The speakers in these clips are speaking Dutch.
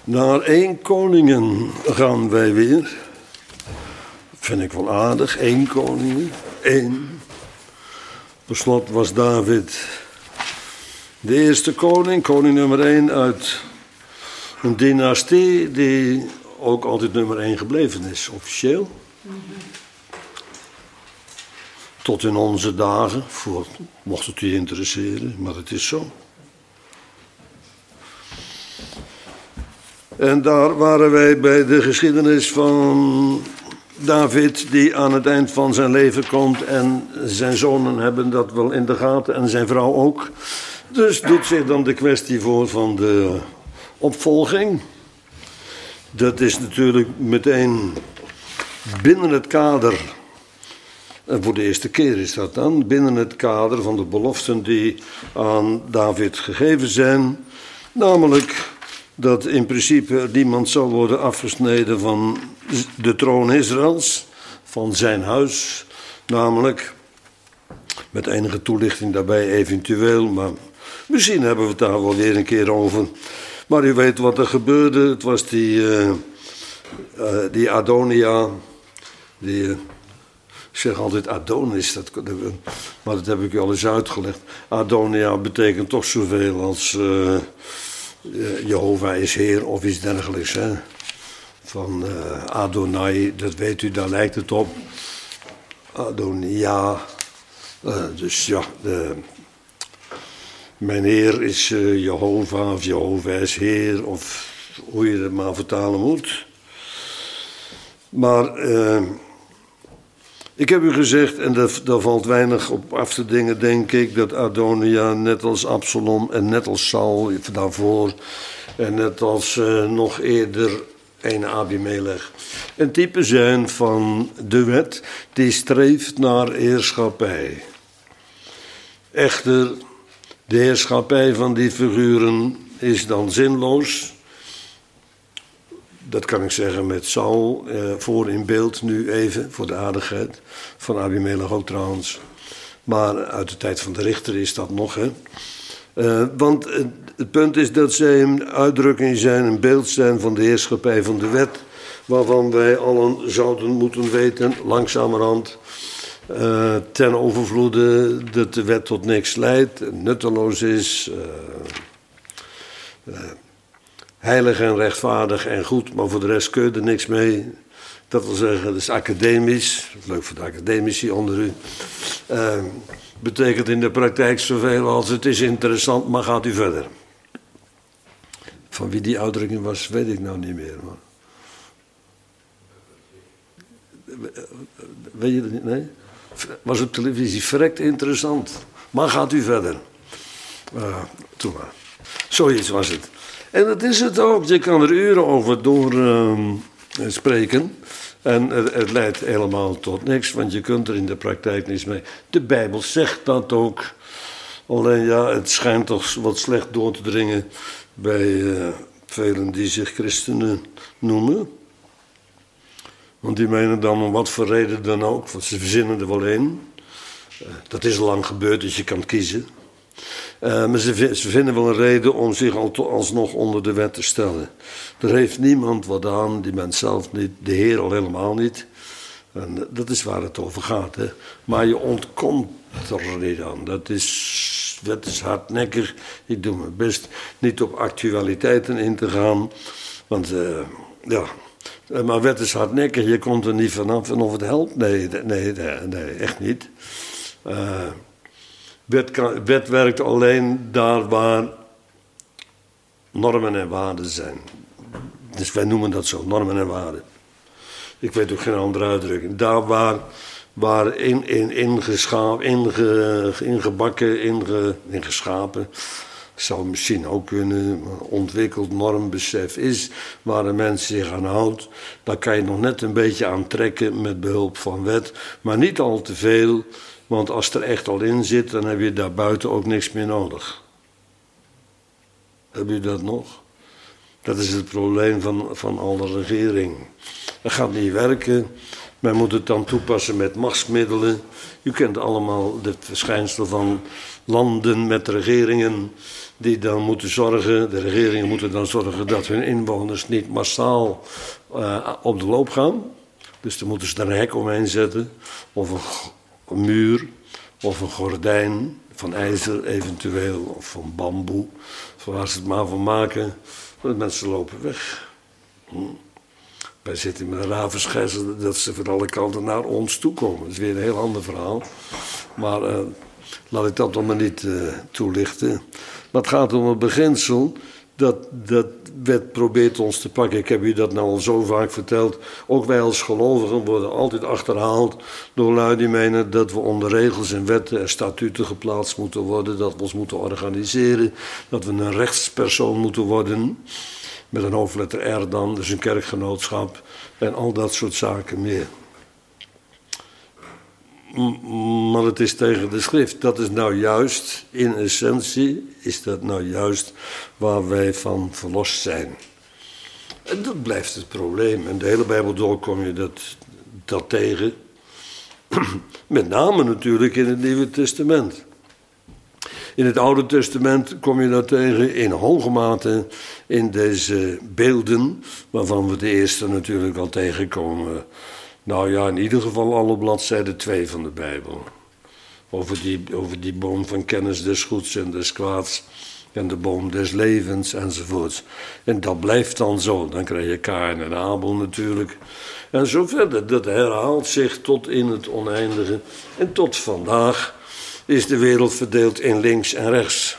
Naar 1 Koningen gaan wij weer. Vind ik wel aardig, 1 Koningen. 1. Per slot was David de eerste koning, koning nummer 1 uit een dynastie die ook altijd nummer 1 gebleven is, officieel. Tot in onze dagen, mocht het u interesseren, maar het is zo. En daar waren wij bij de geschiedenis van David, die aan het eind van zijn leven komt. En zijn zonen hebben dat wel in de gaten en zijn vrouw ook. Dus doet zich dan de kwestie voor van de opvolging. Dat is natuurlijk meteen binnen het kader, en voor de eerste keer is dat dan, binnen het kader van de beloften die aan David gegeven zijn. Namelijk dat in principe er niemand zal worden afgesneden van de troon Israëls, van zijn huis, namelijk, met enige toelichting daarbij eventueel, maar misschien hebben we het daar wel weer een keer over. Maar u weet wat er gebeurde, het was die Adonia, ik zeg altijd Adonis, maar dat heb ik u al eens uitgelegd. Adonia betekent toch zoveel als Jehovah is Heer of iets dergelijks. Hè? Van Adonai, dat weet u, daar lijkt het op. Adonia, dus ja, mijn Heer is Jehovah of Jehovah is Heer of hoe je het maar vertalen moet. Maar ik heb u gezegd, en daar valt weinig op af te dingen, denk ik, dat Adonia net als Absalom en net als Saul daarvoor en net als nog eerder een Abimelech een type zijn van de wet die streeft naar heerschappij. Echter, de heerschappij van die figuren is dan zinloos. Dat kan ik zeggen met Saul voor in beeld nu even, voor de aardigheid. Van Abimelech ook trouwens. Maar uit de tijd van de richter is dat nog, hè. Want het punt is dat zij een uitdrukking zijn, een beeld zijn van de heerschappij van de wet. Waarvan wij allen zouden moeten weten, langzamerhand, ten overvloede, dat de wet tot niks leidt, nutteloos is, heilig en rechtvaardig en goed, maar voor de rest kun je er niks mee. Dat wil zeggen, dat is academisch, leuk voor de academici onder u. Betekent in de praktijk zoveel als het is interessant, maar gaat u verder. Van wie die uitdrukking was, weet ik nou niet meer. Maar weet je dat niet? Nee? Was op televisie verrekt interessant, maar gaat u verder. Toen maar. Zoiets was het. En dat is het ook. Je kan er uren over door spreken. En het leidt helemaal tot niks, want je kunt er in de praktijk niets mee. De Bijbel zegt dat ook. Alleen ja, het schijnt toch wat slecht door te dringen bij velen die zich christenen noemen. Want die menen dan om wat voor reden dan ook, want ze verzinnen er wel een. Dat is al lang gebeurd, dus je kan kiezen. Maar ze vinden wel een reden om zich alsnog onder de wet te stellen. Er heeft niemand wat aan, die mens zelf niet, de Heer al helemaal niet. En dat is waar het over gaat. Hè. Maar je ontkomt er niet aan. Dat is hardnekkig. Ik doe mijn best niet op actualiteiten in te gaan. Want ja, maar wet is hardnekkig. Je komt er niet vanaf. En of het helpt? Nee, echt niet. Wet werkt alleen daar waar normen en waarden zijn. Dus wij noemen dat zo, normen en waarden. Ik weet ook geen andere uitdrukking. Daar waar ingeschapen, zou misschien ook kunnen, ontwikkeld normbesef is, waar de mens zich aan houdt, daar kan je nog net een beetje aan trekken met behulp van wet, maar niet al te veel. Want als het er echt al in zit, dan heb je daar buiten ook niks meer nodig. Heb je dat nog? Dat is het probleem van alle regering. Dat gaat niet werken. Men moet het dan toepassen met machtsmiddelen. U kent allemaal het verschijnsel van landen met regeringen die dan moeten zorgen, de regeringen moeten dan zorgen dat hun inwoners niet massaal op de loop gaan. Dus dan moeten ze er een hek omheen zetten, of een muur, of een gordijn van ijzer eventueel, of van bamboe, van waar ze het maar van maken. Want mensen lopen weg. Wij zitten met een ravenschijs dat ze van alle kanten naar ons toe komen. Dat is weer een heel ander verhaal. Maar laat ik dat nog maar niet toelichten. Maar het gaat om het beginsel dat wet probeert ons te pakken. Ik heb u dat nou al zo vaak verteld. Ook wij als gelovigen worden altijd achterhaald door lui die menen dat we onder regels en wetten en statuten geplaatst moeten worden. Dat we ons moeten organiseren. Dat we een rechtspersoon moeten worden. Met een hoofdletter R dan, dus een kerkgenootschap. En al dat soort zaken meer. Maar het is tegen de schrift. Dat is nou juist, in essentie, is dat nou juist waar wij van verlost zijn. En dat blijft het probleem. En de hele Bijbel door kom je dat tegen. Met name natuurlijk in het Nieuwe Testament. In het Oude Testament kom je dat tegen in hoge mate in deze beelden, waarvan we de eerste natuurlijk al tegenkomen. Nou ja, in ieder geval alle bladzijden 2 van de Bijbel. Over die boom van kennis des goeds en des kwaads. En de boom des levens enzovoorts. En dat blijft dan zo. Dan krijg je Kaïn en Abel natuurlijk. En zo verder. Dat herhaalt zich tot in het oneindige. En tot vandaag is de wereld verdeeld in links en rechts.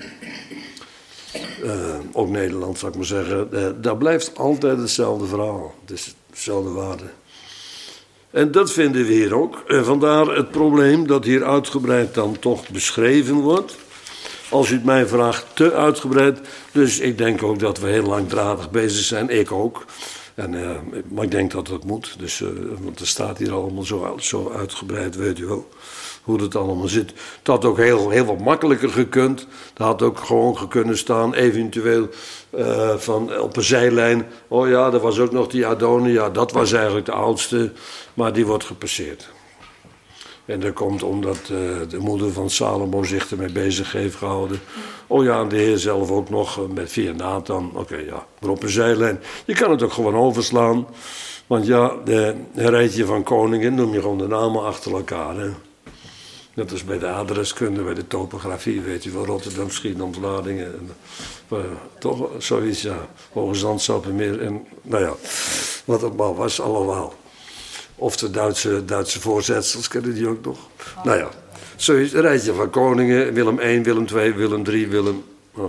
Ook Nederland, zou ik maar zeggen. Daar blijft altijd hetzelfde verhaal. Het is hetzelfde waarde. En dat vinden we hier ook. En vandaar het probleem dat hier uitgebreid dan toch beschreven wordt. Als u het mij vraagt, te uitgebreid. Dus ik denk ook dat we heel langdradig bezig zijn. Ik ook. Maar ik denk dat dat moet. Dus, want er staat hier allemaal zo uitgebreid, weet u wel. Hoe dat allemaal zit. Het had ook heel wat makkelijker gekund. Het had ook gewoon kunnen staan, eventueel van op een zijlijn. Oh ja, er was ook nog die Adonia. Dat was eigenlijk de oudste. Maar die wordt gepasseerd. En dat komt omdat de moeder van Salomo zich ermee bezig heeft gehouden. Oh ja, en de Heer zelf ook nog via Nathan. Oké, ja, maar op een zijlijn. Je kan het ook gewoon overslaan. Want ja, een rijtje van koningen noem je gewoon de namen achter elkaar. Hè? Net als bij de adreskunde, bij de topografie, weet je wel, Rotterdam, Schiedam, Vlaardingen. Toch zoiets, ja. Hoge Zand-Sappemeer en, nou ja, wat het maar was allemaal. Of de Duitse voorzetsels, kennen die ook nog? Oh. Nou ja, zoiets, een rijtje van koningen, Willem I, Willem II, Willem III, Willem...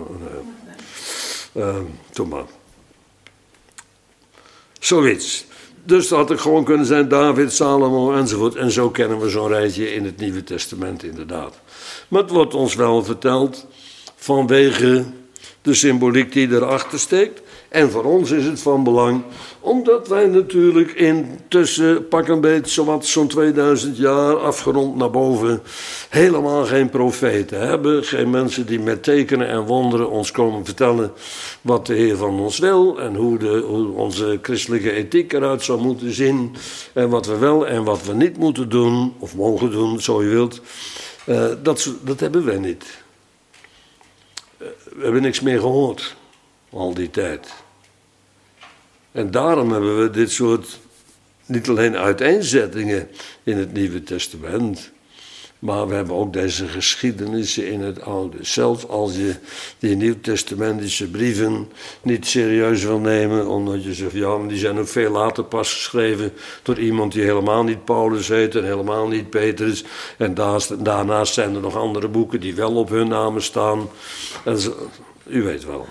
Toen maar. Zoiets. Dus dat had het gewoon kunnen zijn David, Salomo enzovoort. En zo kennen we zo'n rijtje in het Nieuwe Testament inderdaad. Maar het wordt ons wel verteld vanwege de symboliek die erachter steekt. En voor ons is het van belang, omdat wij natuurlijk intussen pak een beetje zo'n 2000 jaar afgerond naar boven helemaal geen profeten hebben. Geen mensen die met tekenen en wonderen ons komen vertellen wat de Heer van ons wil. En hoe onze christelijke ethiek eruit zou moeten zien. En wat we wel en wat we niet moeten doen, of mogen doen, zo je wilt. Dat hebben wij niet. We hebben niks meer gehoord, al die tijd. En daarom hebben we dit soort, niet alleen uiteenzettingen in het Nieuwe Testament, maar we hebben ook deze geschiedenissen in het Oude. Zelfs als je die Nieuwtestamentische brieven niet serieus wil nemen, omdat je zegt, ja, maar die zijn ook veel later pas geschreven door iemand die helemaal niet Paulus heet en helemaal niet Petrus. En daarnaast zijn er nog andere boeken die wel op hun namen staan. En u weet wel,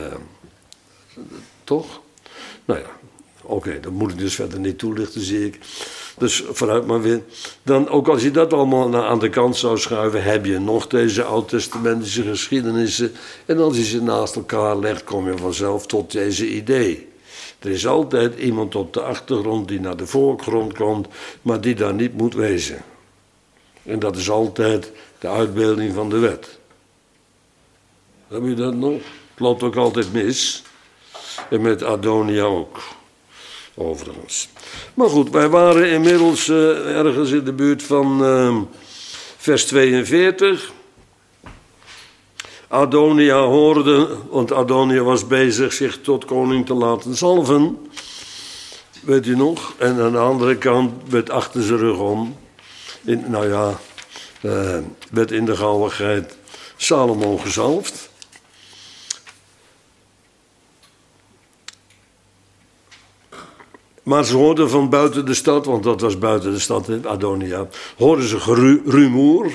toch? Nou ja, oké, dat moet ik dus verder niet toelichten, zie ik. Dus vooruit maar weer. Dan, ook als je dat allemaal aan de kant zou schuiven, heb je nog deze oud-testamentische geschiedenissen. En als je ze naast elkaar legt, kom je vanzelf tot deze idee. Er is altijd iemand op de achtergrond die naar de voorgrond komt, maar die daar niet moet wezen. En dat is altijd de uitbeelding van de wet. Heb je dat nog? Het loopt ook altijd mis. En met Adonia ook, overigens. Maar goed, wij waren inmiddels ergens in de buurt van vers 42. Adonia hoorde, want Adonia was bezig zich tot koning te laten zalven. Weet u nog? En aan de andere kant werd achter zijn rug om, werd in de gauwigheid Salomo gezalfd. Maar ze hoorden van buiten de stad, want dat was buiten de stad, Adonia, hoorden ze rumoer.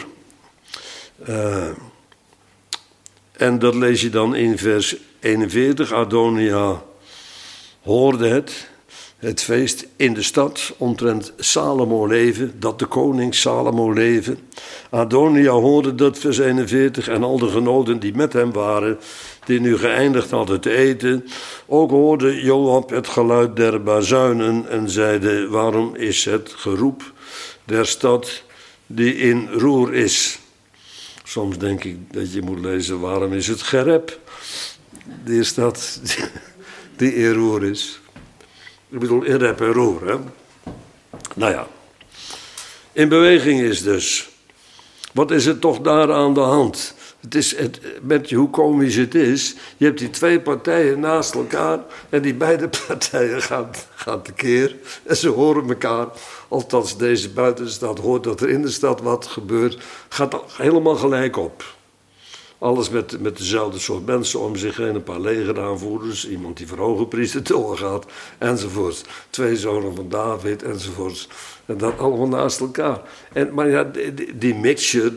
En dat lees je dan in vers 41. Adonia hoorde het feest in de stad omtrent Salomo leven, dat de koning Salomo leven. Adonia hoorde dat, vers 41, en al de genoten die met hem waren, die nu geëindigd hadden te eten. Ook hoorde Joab het geluid der bazuinen en zeide: waarom is het geroep der stad die in roer is? Soms denk ik dat je moet lezen: waarom is het gerep die stad die in roer is? Ik bedoel, in rep en roer, hè? Nou ja, in beweging is dus. Wat is er toch daar aan de hand? Met hoe komisch het is. Je hebt die twee partijen naast elkaar en die beide partijen gaan tekeer. En ze horen elkaar, althans deze buitenstad hoort dat er in de stad wat gebeurt, gaat helemaal gelijk op. Alles met dezelfde soort mensen om zich heen, een paar legeraanvoerders, iemand die voor hoge priester doorgaat, enzovoorts. 2 zonen van David, enzovoorts. En dat allemaal naast elkaar. Maar ja, die mixture,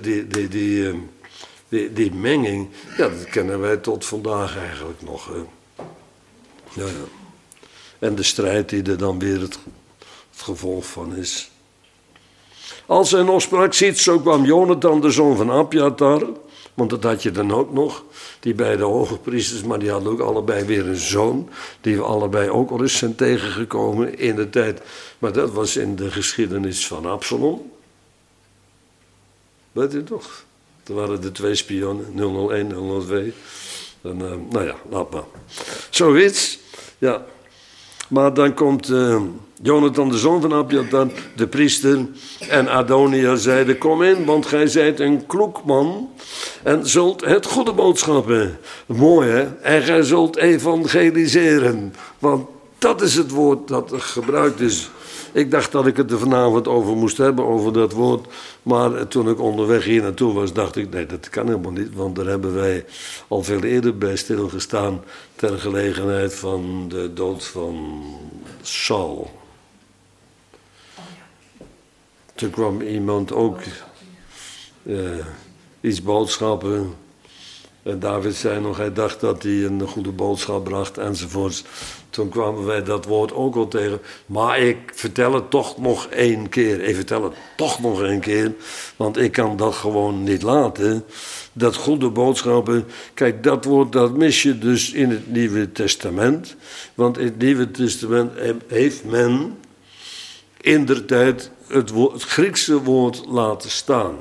die menging, ja, dat kennen wij tot vandaag eigenlijk nog. Ja. En de strijd die er dan weer het gevolg van is. Als hij nog sprak, ziet, zo kwam Jonathan, de zoon van Abjatar. Want dat had je dan ook nog, die beide hoge priesters, maar die hadden ook allebei weer een zoon, die we allebei ook al eens zijn tegengekomen in de tijd. Maar dat was in de geschiedenis van Absalom. Weet u toch? Er waren de 2 spionnen, 001, 002. En, nou ja, laat maar. Zoiets, ja. Maar dan komt Jonathan, de zoon van Abjatar, de priester, en Adonia zeide: kom in, want gij zijt een kloek man en zult het goede boodschappen. Mooi, hè? En gij zult evangeliseren. Want dat is het woord dat gebruikt is. Ik dacht dat ik het er vanavond over moest hebben, over dat woord. Maar toen ik onderweg hier naartoe was, dacht ik: nee, dat kan helemaal niet. Want daar hebben wij al veel eerder bij stilgestaan ter gelegenheid van de dood van Saul. Toen kwam iemand ook iets boodschappen. En David zei nog, hij dacht dat hij een goede boodschap bracht enzovoorts. Toen kwamen wij dat woord ook al tegen. Maar ik vertel het toch nog 1 keer. Ik vertel het toch nog 1 keer. Want ik kan dat gewoon niet laten. Dat goede boodschappen. Kijk, dat woord dat mis je dus in het Nieuwe Testament. Want in het Nieuwe Testament heeft men indertijd het Griekse woord laten staan.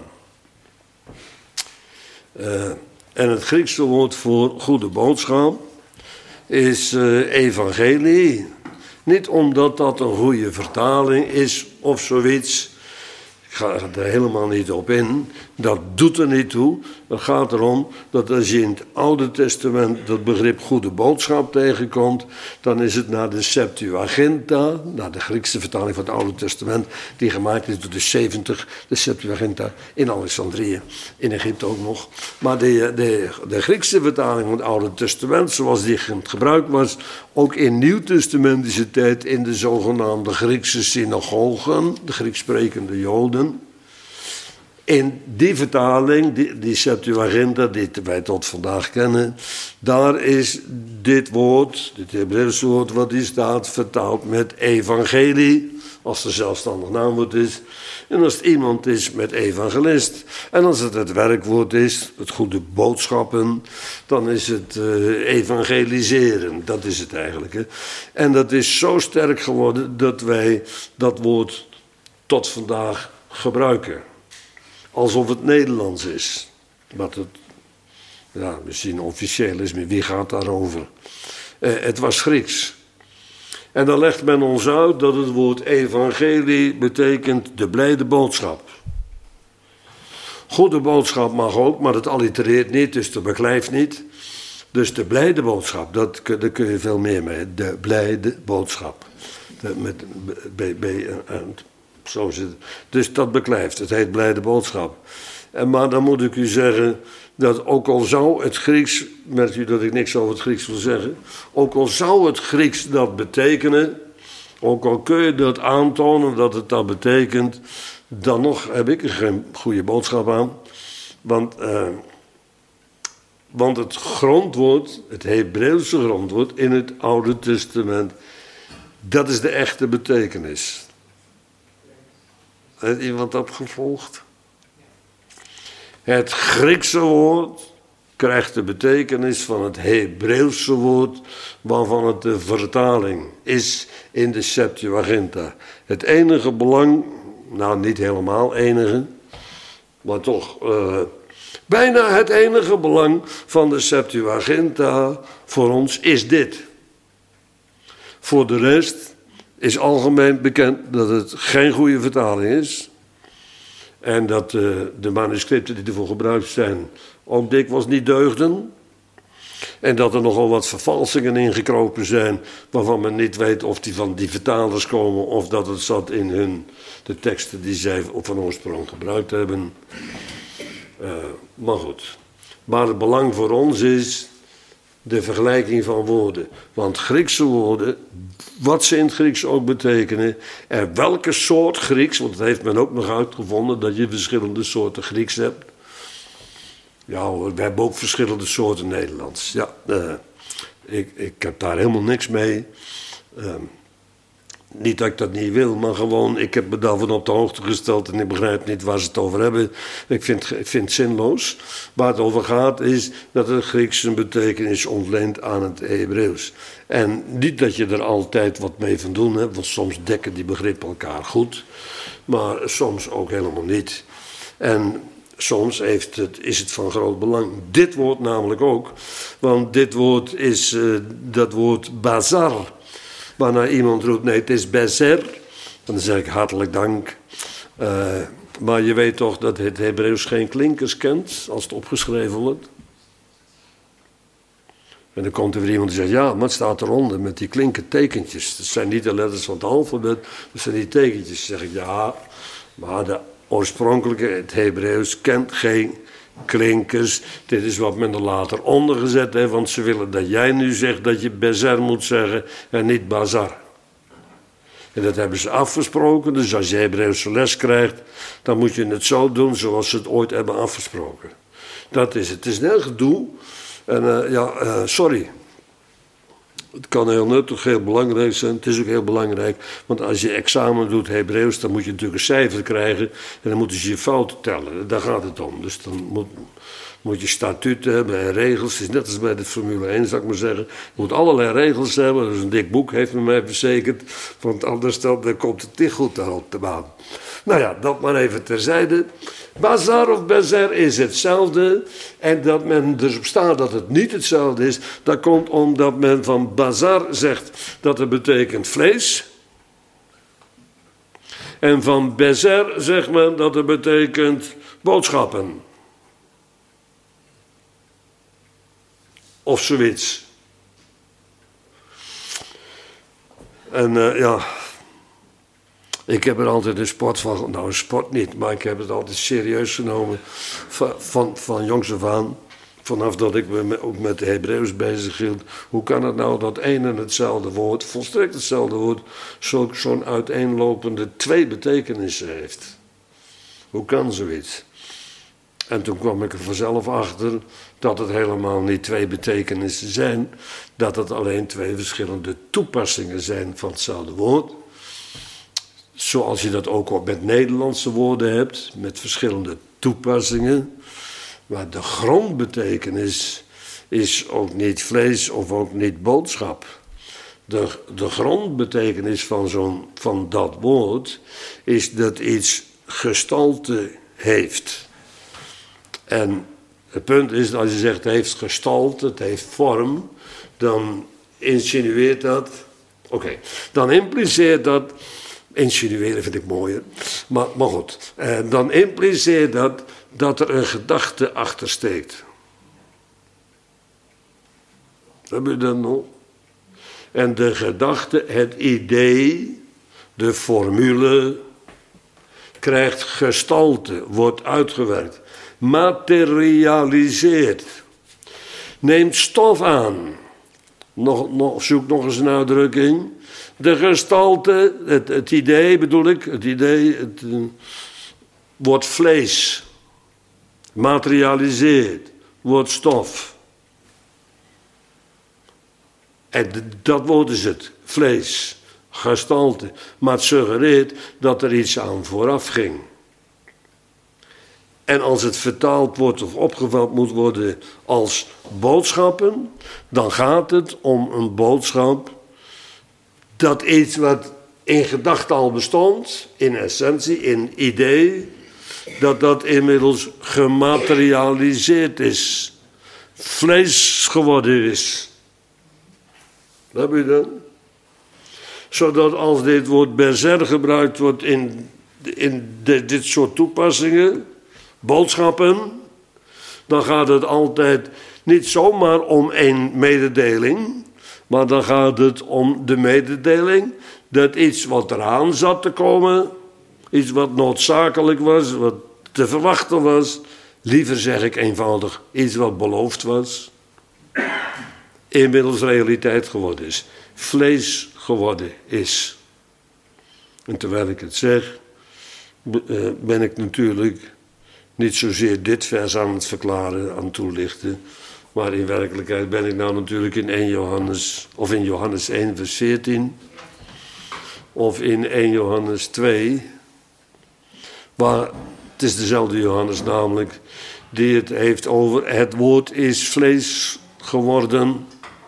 En het Griekse woord voor goede boodschap is evangelie. Niet omdat dat een goede vertaling is of zoiets. Ik ga er helemaal niet op in. Dat doet er niet toe. Het gaat erom dat als je in het Oude Testament dat begrip goede boodschap tegenkomt, dan is het naar de Septuaginta, naar de Griekse vertaling van het Oude Testament, die gemaakt is door de 70, de Septuaginta in Alexandrië, in Egypte ook nog. Maar de Griekse vertaling van het Oude Testament, zoals die gebruikt was, ook in Nieuwtestamentische tijd in de zogenaamde Griekse synagogen, de Grieks sprekende Joden. In die vertaling, die Septuaginta, die wij tot vandaag kennen, daar is dit woord, dit Hebreeuwse woord wat hier staat, vertaald met evangelie, als er zelfstandig naamwoord is. En als het iemand is met evangelist. En als het werkwoord is, het goede boodschappen, dan is het evangeliseren. Dat is het eigenlijk. Hè. En dat is zo sterk geworden dat wij dat woord tot vandaag gebruiken. Alsof het Nederlands is. Wat het misschien officieel is, maar wie gaat daarover? Het was Grieks. En dan legt men ons uit dat het woord evangelie betekent de blijde boodschap. Goede boodschap mag ook, maar het allitereert niet, dus dat beklijft niet. Dus de blijde boodschap, daar kun je veel meer mee. De blijde boodschap. Met zo zit het. Dus dat beklijft. Het heet blijde boodschap. Maar dan moet ik u zeggen dat ook al zou het Grieks, merkt u dat ik niks over het Grieks wil zeggen, ook al zou het Grieks dat betekenen, ook al kun je dat aantonen dat het dat betekent, dan nog heb ik er geen goede boodschap aan. Want het grondwoord, het Hebreeuwse grondwoord in het Oude Testament, dat is de echte betekenis. Heeft iemand dat gevolgd? Het Griekse woord krijgt de betekenis van het Hebreeuwse woord, waarvan het de vertaling is in de Septuaginta. Het enige belang, nou niet helemaal enige, maar toch bijna het enige belang van de Septuaginta voor ons is dit. Voor de rest is algemeen bekend dat het geen goede vertaling is. En dat de manuscripten die ervoor gebruikt zijn ook dikwijls niet deugden. En dat er nogal wat vervalsingen ingekropen zijn, waarvan men niet weet of die van die vertalers komen of dat het zat in de teksten die zij van oorsprong gebruikt hebben. Maar goed. Maar het belang voor ons is de vergelijking van woorden. Want Griekse woorden, wat ze in het Grieks ook betekenen, en welke soort Grieks, want dat heeft men ook nog uitgevonden, dat je verschillende soorten Grieks hebt. Ja, we hebben ook verschillende soorten Nederlands. Ja, ik heb daar helemaal niks mee. Niet dat ik dat niet wil, maar gewoon, ik heb me daarvan op de hoogte gesteld en ik begrijp niet waar ze het over hebben. Ik vind het zinloos. Waar het over gaat is dat het Grieks een betekenis ontleent aan het Hebreeuws. En niet dat je er altijd wat mee van doen hebt, want soms dekken die begrippen elkaar goed, maar soms ook helemaal niet. En soms is het van groot belang. Dit woord namelijk ook, want dit woord is dat woord bazar. Waarna iemand roept, nee, het is bezer. En dan zeg ik hartelijk dank. Maar je weet toch dat het Hebreeuws geen klinkers kent als het opgeschreven wordt. En dan komt er weer iemand die zegt, ja, maar het staat eronder met die klinkertekentjes. Dat zijn niet de letters van het alfabet, dat zijn die tekentjes. Dan zeg ik, ja, maar de oorspronkelijke, het Hebreeuws, kent geen klinkers. Dit is wat men er later onder gezet heeft, want ze willen dat jij nu zegt dat je bezer moet zeggen en niet bazar. En dat hebben ze afgesproken, dus als je Hebreeuwse les krijgt, dan moet je het zo doen zoals ze het ooit hebben afgesproken. Dat is het. Het is een heel gedoe. En sorry. Het kan heel nuttig, heel belangrijk zijn. Het is ook heel belangrijk, want als je examen doet Hebreeuws, dan moet je natuurlijk een cijfer krijgen en dan moeten ze je fouten tellen. Daar gaat het om. Dus dan moet je statuten hebben en regels. Het is net als bij de Formule 1, zou ik maar zeggen. Je moet allerlei regels hebben. Dat is een dik boek, heeft men mij verzekerd. Want anders dan komt het niet goed daar op de baan. Nou ja, dat maar even terzijde. Bazar of bezer is hetzelfde. En dat men erop staat dat het niet hetzelfde is, dat komt omdat men van bazar zegt dat het betekent vlees. En van bezer zegt men dat het betekent boodschappen. Of zoiets. En ik heb er altijd een sport van, nou een sport niet, maar ik heb het altijd serieus genomen van jongs af aan. Vanaf dat ik me ook met de Hebreeuws bezig hield. Hoe kan het nou dat één en hetzelfde woord, volstrekt hetzelfde woord, zo'n uiteenlopende twee betekenissen heeft? Hoe kan zoiets? En toen kwam ik er vanzelf achter dat het helemaal niet twee betekenissen zijn. Dat het alleen twee verschillende toepassingen zijn van hetzelfde woord. Zoals je dat ook al met Nederlandse woorden hebt, met verschillende toepassingen. Maar de grondbetekenis is ook niet vlees of ook niet boodschap. De grondbetekenis van dat woord is dat iets gestalte heeft. En het punt is dat als je zegt het heeft gestalte, het heeft vorm, dan insinueert dat. Dan impliceert dat. Insinueren vind ik mooier. Maar goed. Dan impliceert dat er een gedachte achter steekt. Heb je dat nog? En de gedachte, het idee, de formule, krijgt gestalte, wordt uitgewerkt, materialiseert, neemt stof aan. Zoek nog eens een uitdrukking. De gestalte, het idee bedoel ik, het wordt vlees, materialiseert, wordt stof. En dat woord is het, vlees, gestalte. Maar het suggereert dat er iets aan vooraf ging. En als het vertaald wordt of opgevat moet worden als boodschappen, dan gaat het om een boodschap dat iets wat in gedachte al bestond, in essentie, in idee, dat inmiddels gematerialiseerd is, vlees geworden is. Heb je dat? Zodat als dit woord berser gebruikt wordt in dit soort toepassingen, boodschappen, dan gaat het altijd niet zomaar om één mededeling, maar dan gaat het om de mededeling dat iets wat eraan zat te komen, iets wat noodzakelijk was, wat te verwachten was, liever zeg ik eenvoudig, iets wat beloofd was, inmiddels realiteit geworden is, vlees geworden is. En terwijl ik het zeg, ben ik natuurlijk niet zozeer dit vers aan het verklaren, aan het toelichten, maar in werkelijkheid ben ik nou natuurlijk in 1 Johannes, of in Johannes 1 vers 14, of in 1 Johannes 2, waar het is dezelfde Johannes namelijk, die het heeft over het woord is vlees geworden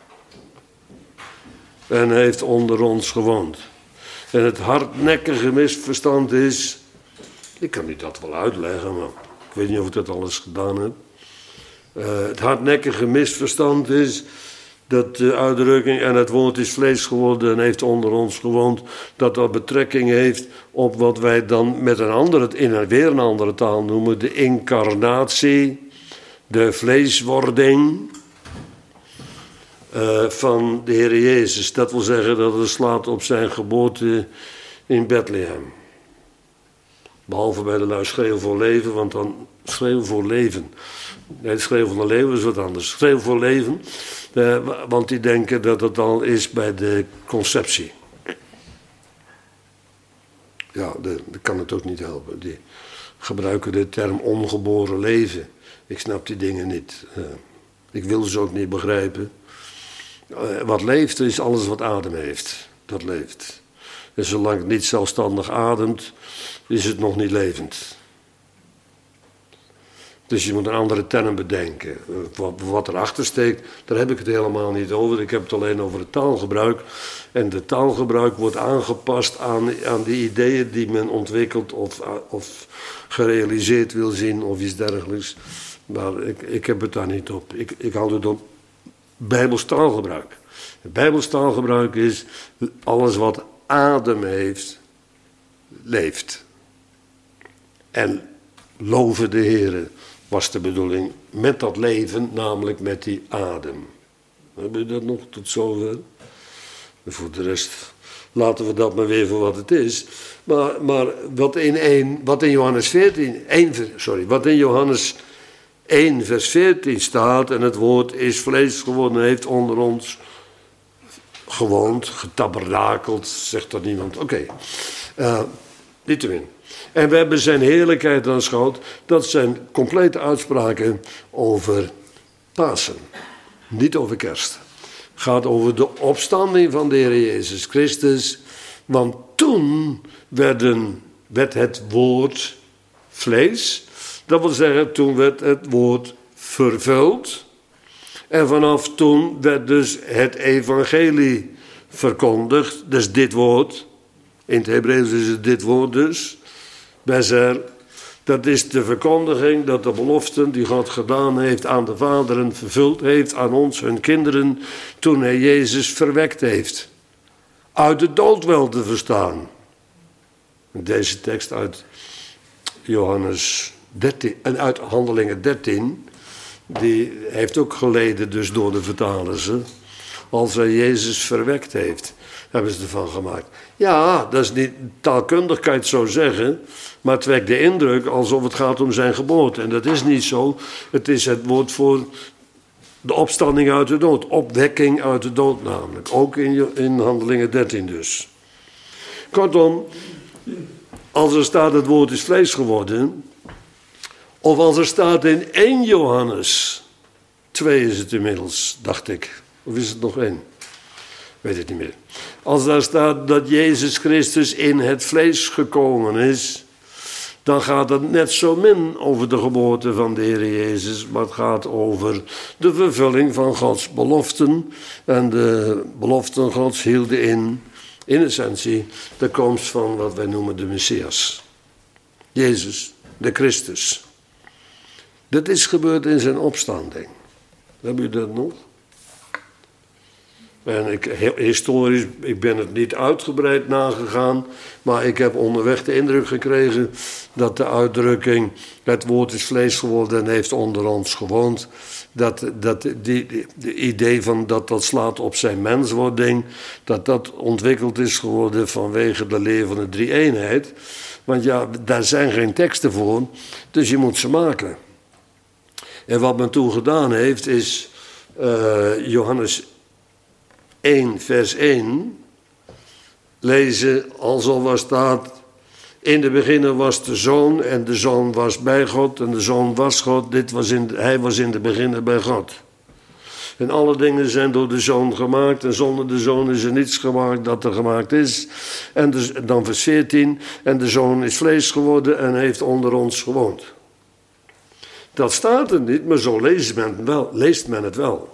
en heeft onder ons gewoond. En het hardnekkige misverstand is, ik kan u dat wel uitleggen, maar ik weet niet of ik dat alles gedaan heb. Het hardnekkige misverstand is dat de uitdrukking en het woord is vlees geworden en heeft onder ons gewoond, dat betrekking heeft op wat wij dan met weer een andere taal noemen, de incarnatie, de vleeswording van de Heer Jezus. Dat wil zeggen dat het slaat op zijn geboorte in Bethlehem. Behalve bij de lui schreeuw voor leven, want dan schreeuw voor leven. Nee, schreeuw van de leeuw is wat anders. Schreeuw voor leven, want die denken dat het al is bij de conceptie. Ja, dat kan het ook niet helpen. Die gebruiken de term ongeboren leven. Ik snap die dingen niet. Ik wil ze ook niet begrijpen. Wat leeft is alles wat adem heeft. Dat leeft. En zolang het niet zelfstandig ademt, is het nog niet levend. Dus je moet een andere term bedenken. Wat erachter steekt, daar heb ik het helemaal niet over. Ik heb het alleen over het taalgebruik. En de taalgebruik wordt aangepast aan die ideeën die men ontwikkelt of gerealiseerd wil zien of iets dergelijks. Maar ik heb het daar niet op. Ik houd het op Bijbels taalgebruik. Het Bijbels taalgebruik is alles wat adem heeft, leeft. En loven de Heere was de bedoeling met dat leven, namelijk met die adem. Hebben we dat nog tot zover? En voor de rest laten we dat maar weer voor wat het is. Maar wat in Johannes 1 vers 14 staat, en het woord is vlees geworden, heeft onder ons gewoond, getabernakeld, zegt er niemand. Oké. Niettemin. En we hebben zijn heerlijkheid aanschouwd. Dat zijn complete uitspraken over Pasen. Niet over kerst. Het gaat over de opstanding van de Heer Jezus Christus. Want toen werd het woord vlees. Dat wil zeggen, toen werd het woord vervuld. En vanaf toen werd dus het evangelie verkondigd. Dus dit woord. In het Hebreeuws is het dit woord dus. Bezer. Dat is de verkondiging dat de beloften die God gedaan heeft aan de vaderen vervuld heeft aan ons, hun kinderen, toen hij Jezus verwekt heeft. Uit de dood wel te verstaan. Deze tekst uit Johannes 13, en uit Handelingen 13, die heeft ook geleden dus door de vertalers. Hè? Als hij Jezus verwekt heeft, hebben ze ervan gemaakt. Ja, dat is niet taalkundig, kan je het zo zeggen, maar het wekt de indruk alsof het gaat om zijn geboorte. En dat is niet zo. Het is het woord voor de opstanding uit de dood. Opwekking uit de dood namelijk. Ook in Handelingen 13 dus. Kortom, als er staat het woord is vlees geworden, of als er staat in 1 Johannes, 2 is het inmiddels, dacht ik. Of is het nog 1? Weet het niet meer. Als daar staat dat Jezus Christus in het vlees gekomen is, dan gaat het net zo min over de geboorte van de Heer Jezus, maar het gaat over de vervulling van Gods beloften. En de beloften Gods hielden in essentie, de komst van wat wij noemen de Messias. Jezus, de Christus. Dat is gebeurd in zijn opstanding. Hebben jullie dat nog? En historisch, ik ben het niet uitgebreid nagegaan, maar ik heb onderweg de indruk gekregen dat de uitdrukking, het woord is vlees geworden en heeft onder ons gewoond, dat de idee van dat slaat op zijn menswording, dat ontwikkeld is geworden vanwege de leer van de drie-eenheid. Want ja, daar zijn geen teksten voor, dus je moet ze maken. En wat men toen gedaan heeft is Johannes 1 vers 1 lezen alsof er staat: in de beginne was de Zoon en de Zoon was bij God en de Zoon was God. Hij was in de beginne bij God. En alle dingen zijn door de Zoon gemaakt en zonder de Zoon is er niets gemaakt dat er gemaakt is. En dus, dan vers 14, en de Zoon is vlees geworden en heeft onder ons gewoond. Dat staat er niet, maar zo leest men het wel.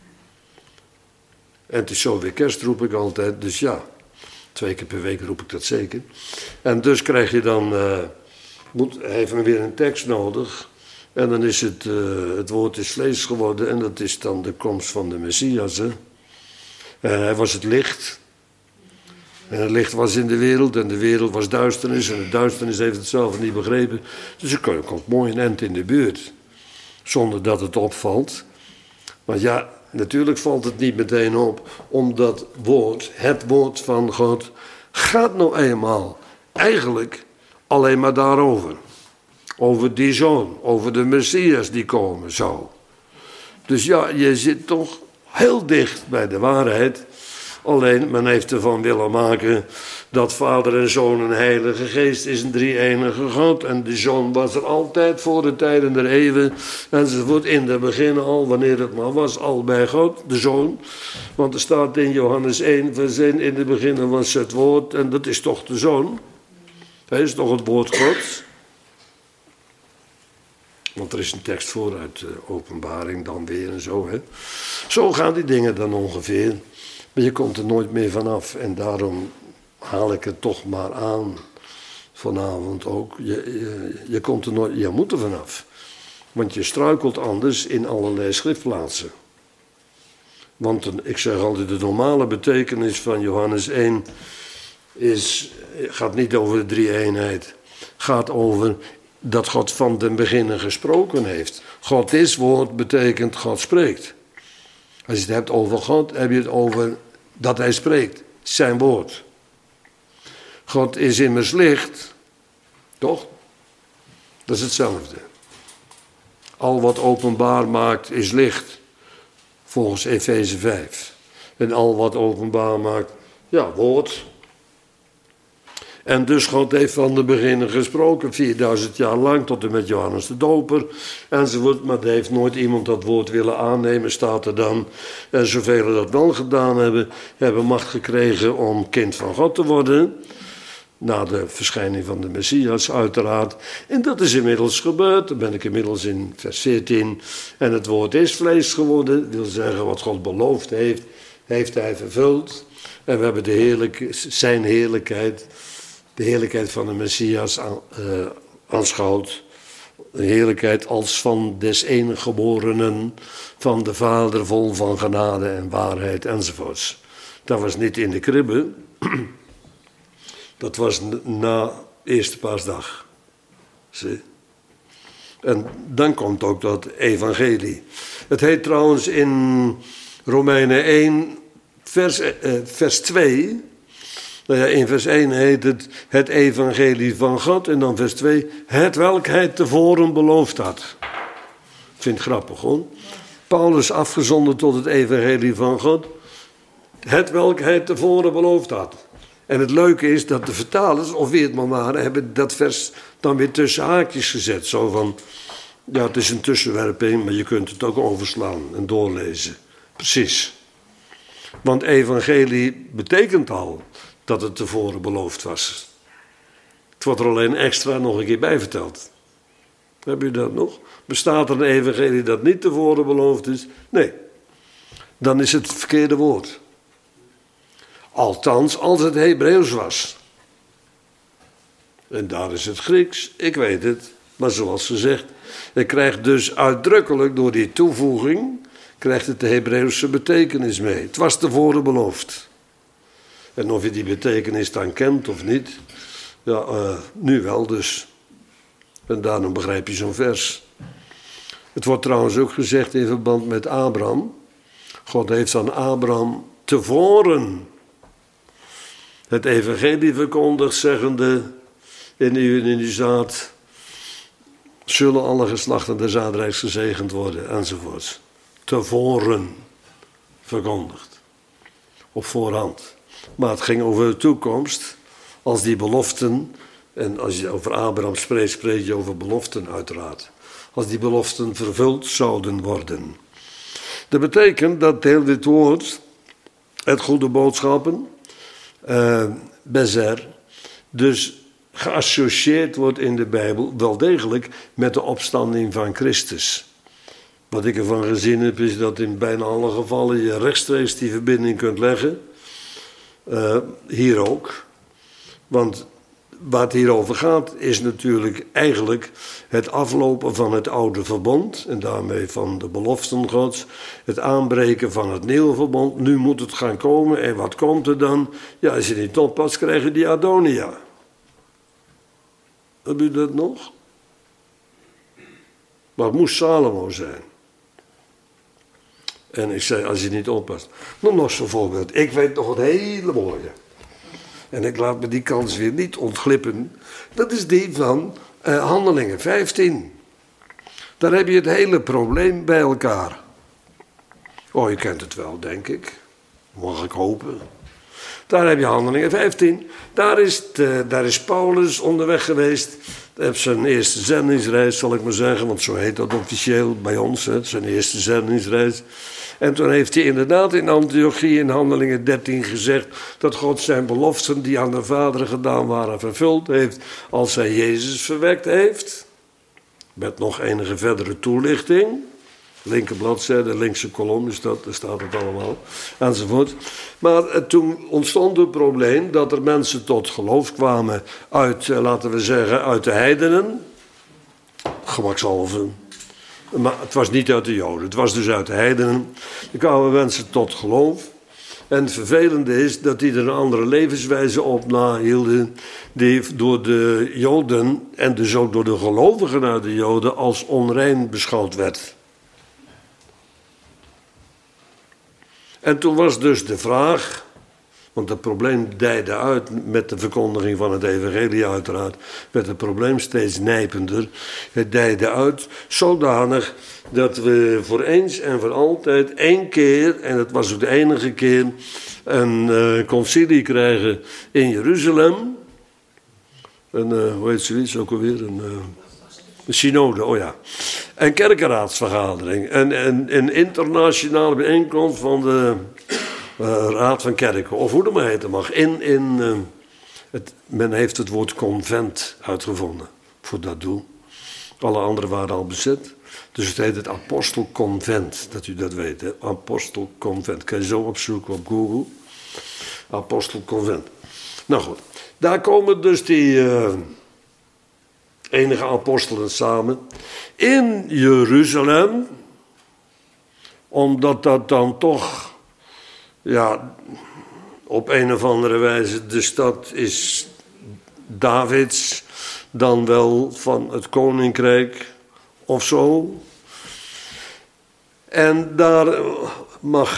En het is zo weer kerst, roep ik altijd, dus ja, 2 keer per week roep ik dat zeker. En dus krijg je dan, even weer een tekst nodig. En dan is het woord is vlees geworden en dat is dan de komst van de Messias. Hè? Hij was het licht. En het licht was in de wereld en de wereld was duisternis. En de duisternis heeft het zelf niet begrepen. Dus er komt mooi een end in de buurt. Zonder dat het opvalt. Maar ja, natuurlijk valt het niet meteen op. Omdat het woord van God, gaat nou eenmaal eigenlijk alleen maar daarover. Over die Zoon, over de Messias die komen zou. Dus ja, je zit toch heel dicht bij de waarheid. Alleen, men heeft ervan willen maken dat Vader en Zoon en Heilige Geest is een drie-enige God. En de Zoon was er altijd voor de tijden der eeuwen. Enzovoort, in het begin al, wanneer het maar was, al bij God, de Zoon. Want er staat in Johannes 1, vers 1, in het begin was het woord. En dat is toch de Zoon. Hij is toch het woord Gods. Want er is een tekst voor uit Openbaring dan weer en zo. Hè. Zo gaan die dingen dan ongeveer. Maar je komt er nooit meer vanaf. En daarom haal ik het toch maar aan. Vanavond ook. Je komt er nooit, je moet er vanaf. Want je struikelt anders in allerlei schriftplaatsen. Want ik zeg altijd, de normale betekenis van Johannes 1 gaat niet over de drie-eenheid. Gaat over dat God van den beginnen gesproken heeft. God is woord, betekent God spreekt. Als je het hebt over God, heb je het over dat hij spreekt. Zijn woord. God is immers licht. Toch? Dat is hetzelfde. Al wat openbaar maakt is licht. Volgens Efeze 5. En al wat openbaar maakt, ja, woord. En dus God heeft van de beginnen gesproken, 4000 jaar lang, tot en met Johannes de Doper, enzovoort. Maar er heeft nooit iemand dat woord willen aannemen, staat er dan. En zoveel dat wel gedaan hebben macht gekregen om kind van God te worden. Na de verschijning van de Messias, uiteraard. En dat is inmiddels gebeurd. Dan ben ik inmiddels in vers 14. En het woord is vlees geworden. Dat wil zeggen, wat God beloofd heeft, heeft hij vervuld. En we hebben zijn heerlijkheid. De heerlijkheid van de Messias aanschouwt. De heerlijkheid als van des enige geborenen, van de Vader vol van genade en waarheid enzovoorts. Dat was niet in de kribbe. Dat was na eerste paasdag. Zie. En dan komt ook dat evangelie. Het heet trouwens in Romeinen 1, vers 2... Nou ja, in vers 1 heet het evangelie van God. En dan vers 2, het welk hij tevoren beloofd had. Ik vind het grappig hoor. Paulus afgezonden tot het evangelie van God. Het welk hij tevoren beloofd had. En het leuke is dat de vertalers, of wie het maar waren, hebben dat vers dan weer tussen haakjes gezet. Zo van, ja, het is een tussenwerping, maar je kunt het ook overslaan en doorlezen. Precies. Want evangelie betekent al dat het tevoren beloofd was. Het wordt er alleen extra nog een keer bij verteld. Heb je dat nog? Bestaat er een evangelie dat niet tevoren beloofd is? Nee. Dan is het verkeerde woord. Althans, als het Hebreeuws was. En daar is het Grieks, ik weet het. Maar zoals gezegd, je krijgt dus uitdrukkelijk door die toevoeging, krijgt het de Hebreeuwse betekenis mee. Het was tevoren beloofd. En of je die betekenis dan kent of niet, ja, nu wel dus. En daarom begrijp je zo'n vers. Het wordt trouwens ook gezegd in verband met Abraham. God heeft aan Abraham tevoren het evangelie verkondigd, zeggende, in uw zaad zullen alle geslachten des aardrijks gezegend worden, enzovoorts. Tevoren verkondigd. Op voorhand. Maar het ging over de toekomst. Als die beloften, en als je over Abraham spreekt, spreek je over beloften uiteraard. Als die beloften vervuld zouden worden. Dat betekent dat heel dit woord, het goede boodschappen, bezer, dus geassocieerd wordt in de Bijbel wel degelijk met de opstanding van Christus. Wat ik ervan gezien heb is dat in bijna alle gevallen je rechtstreeks die verbinding kunt leggen. Hier ook. Want waar het hier over gaat is natuurlijk eigenlijk het aflopen van het oude verbond. En daarmee van de beloften Gods. Het aanbreken van het nieuwe verbond. Nu moet het gaan komen. En wat komt er dan? Ja, als je niet oppast krijg je die Adonia. Heb je dat nog? Maar het moest Salomo zijn. En ik zei, als je niet oppast. Nog zo'n voorbeeld. Ik weet nog een hele mooie. En ik laat me die kans weer niet ontglippen. Dat is die van Handelingen 15. Daar heb je het hele probleem bij elkaar. Oh, je kent het wel, denk ik. Mag ik hopen. Daar heb je Handelingen 15. Daar is Paulus onderweg geweest. Hij heeft zijn eerste zendingsreis, zal ik maar zeggen. Want zo heet dat officieel bij ons. Hè, zijn eerste zendingsreis. En toen heeft hij inderdaad in Antiochie in Handelingen 13 gezegd dat God zijn beloften die aan de Vader gedaan waren vervuld heeft als hij Jezus verwekt heeft. Met nog enige verdere toelichting. Linker bladzijde, linkse kolom is dat, daar staat het allemaal, enzovoort. Maar toen ontstond het probleem dat er mensen tot geloof kwamen uit, laten we zeggen, uit de heidenen. Gemakshalve. Maar het was niet uit de Joden, het was dus uit de heidenen. Er kwamen mensen tot geloof. En het vervelende is dat die er een andere levenswijze op nahielden, die door de Joden en dus ook door de gelovigen uit de Joden als onrein beschouwd werd. En toen was dus de vraag, want het probleem dijde uit met de verkondiging van het evangelie uiteraard, werd het probleem steeds nijpender. Het dijde uit zodanig dat we voor eens en voor altijd één keer, en het was ook de enige keer, een concilie krijgen in Jeruzalem. Hoe heet zoiets ook alweer? Een synode, oh ja. Een kerkenraadsvergadering. Een internationale bijeenkomst van de Raad van Kerken. Of hoe dat maar heten mag. Men heeft het woord convent uitgevonden voor dat doel. Alle anderen waren al bezet. Dus het heet het apostelconvent. Dat u dat weet, hè? Apostelconvent. Kan je zo opzoeken op Google. Apostelconvent. Nou goed. Daar komen dus die enige apostelen samen in Jeruzalem, omdat dat dan toch, ja, op een of andere wijze de stad is Davids, dan wel van het koninkrijk, of zo. En daar mag,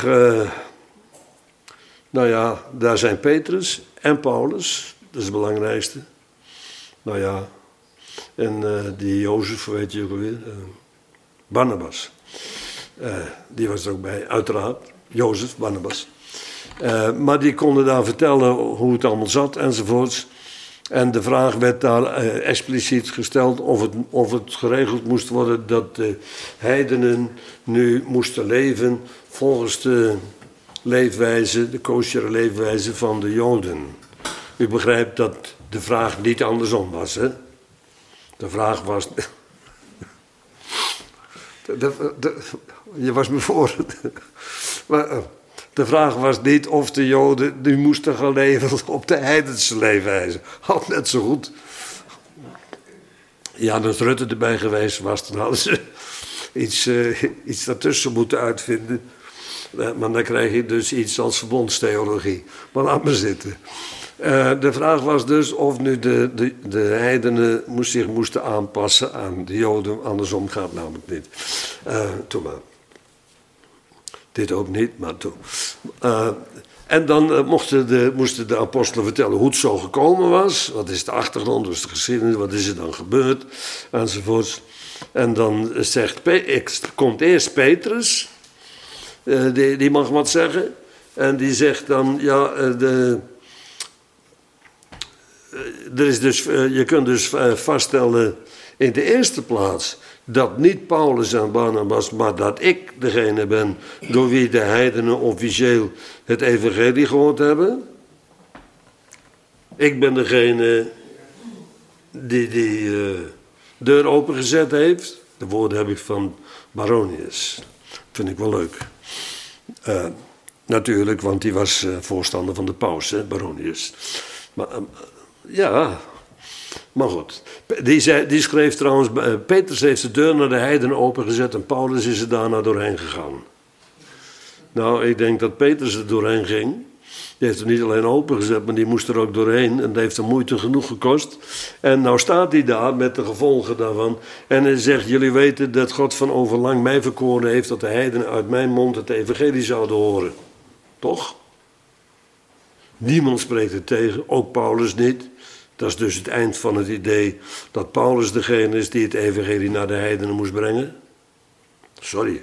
daar zijn Petrus en Paulus, dat is het belangrijkste. Nou ja, en die Jozef, weet je ook alweer, Barnabas. Die was er ook bij, uiteraard. Jozef, Barnabas. Maar die konden daar vertellen hoe het allemaal zat enzovoorts. En de vraag werd daar expliciet gesteld of het geregeld moest worden dat de heidenen nu moesten leven volgens de leefwijze, de koosjere leefwijze van de Joden. U begrijpt dat de vraag niet andersom was, hè? De vraag was... je was me voor. Maar de vraag was niet of de Joden nu moesten gaan leven op de heidense leefwijze. Had net zo goed. Ja, als Rutte erbij geweest was, dan hadden ze iets daartussen moeten uitvinden. Maar dan krijg je dus iets als verbondstheologie. Maar laat maar zitten. De vraag was dus of nu de heidenen zich moesten aanpassen aan de Joden. Andersom gaat namelijk niet. Toen maar. Dit ook niet, maar toen. En dan moesten de apostelen vertellen hoe het zo gekomen was. Wat is de achtergrond, wat is de geschiedenis, wat is er dan gebeurd, enzovoorts. En dan komt eerst Petrus, die mag wat zeggen. En die zegt dan, ja, je kunt dus vaststellen in de eerste plaats dat niet Paulus en Barnabas, maar dat ik degene ben door wie de heidenen officieel het evangelie gehoord hebben. Ik ben degene die deur opengezet heeft. De woorden heb ik van Baronius. Vind ik wel leuk. Natuurlijk, want die was voorstander van de paus, hè, Baronius. Maar ja... Maar goed, die schreef trouwens, Petrus heeft de deur naar de heidenen opengezet en Paulus is er daarna doorheen gegaan. Nou, ik denk dat Petrus er doorheen ging. Die heeft hem niet alleen opengezet, maar die moest er ook doorheen. En dat heeft hem moeite genoeg gekost. En nou staat hij daar met de gevolgen daarvan. En hij zegt, jullie weten dat God van overlang mij verkoren heeft dat de heidenen uit mijn mond het evangelie zouden horen. Toch? Niemand spreekt het tegen, ook Paulus niet. Dat is dus het eind van het idee dat Paulus degene is die het evangelie naar de heidenen moest brengen. Sorry.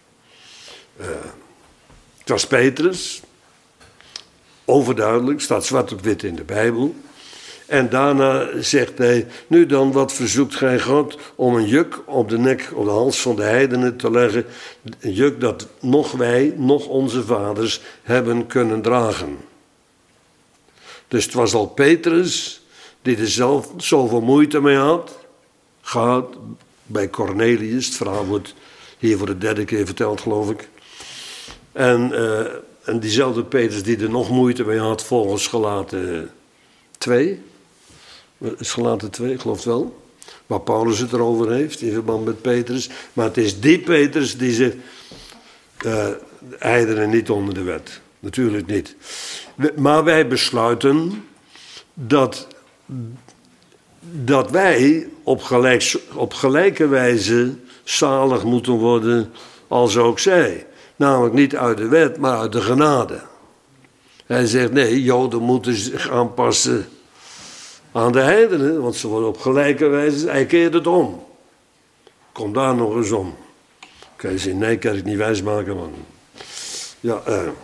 Het was Petrus. Overduidelijk, staat zwart op wit in de Bijbel. En daarna zegt hij, nu dan, wat verzoekt gij God om een juk op de nek, op de hals van de heidenen te leggen. Een juk dat nog wij, nog onze vaders hebben kunnen dragen. Dus het was al Petrus die er zelf zoveel moeite mee had. Gaat bij Cornelius, het verhaal wordt hier voor de 3e keer verteld, geloof ik. En diezelfde Petrus die er nog moeite mee had, volgens Galaten 2. Is Galaten 2, ik geloof het wel. Waar Paulus het erover heeft, in verband met Petrus. Maar het is die Petrus die zegt, heidenen niet onder de wet. Natuurlijk niet. Maar wij besluiten dat wij op gelijke wijze zalig moeten worden als ook zij. Namelijk niet uit de wet, maar uit de genade. Hij zegt, nee, Joden moeten zich aanpassen aan de heidenen, want ze worden op gelijke wijze, hij keert het om. Kom daar nog eens om. Kan je zeggen, nee, kan ik niet wijsmaken, man. Ja,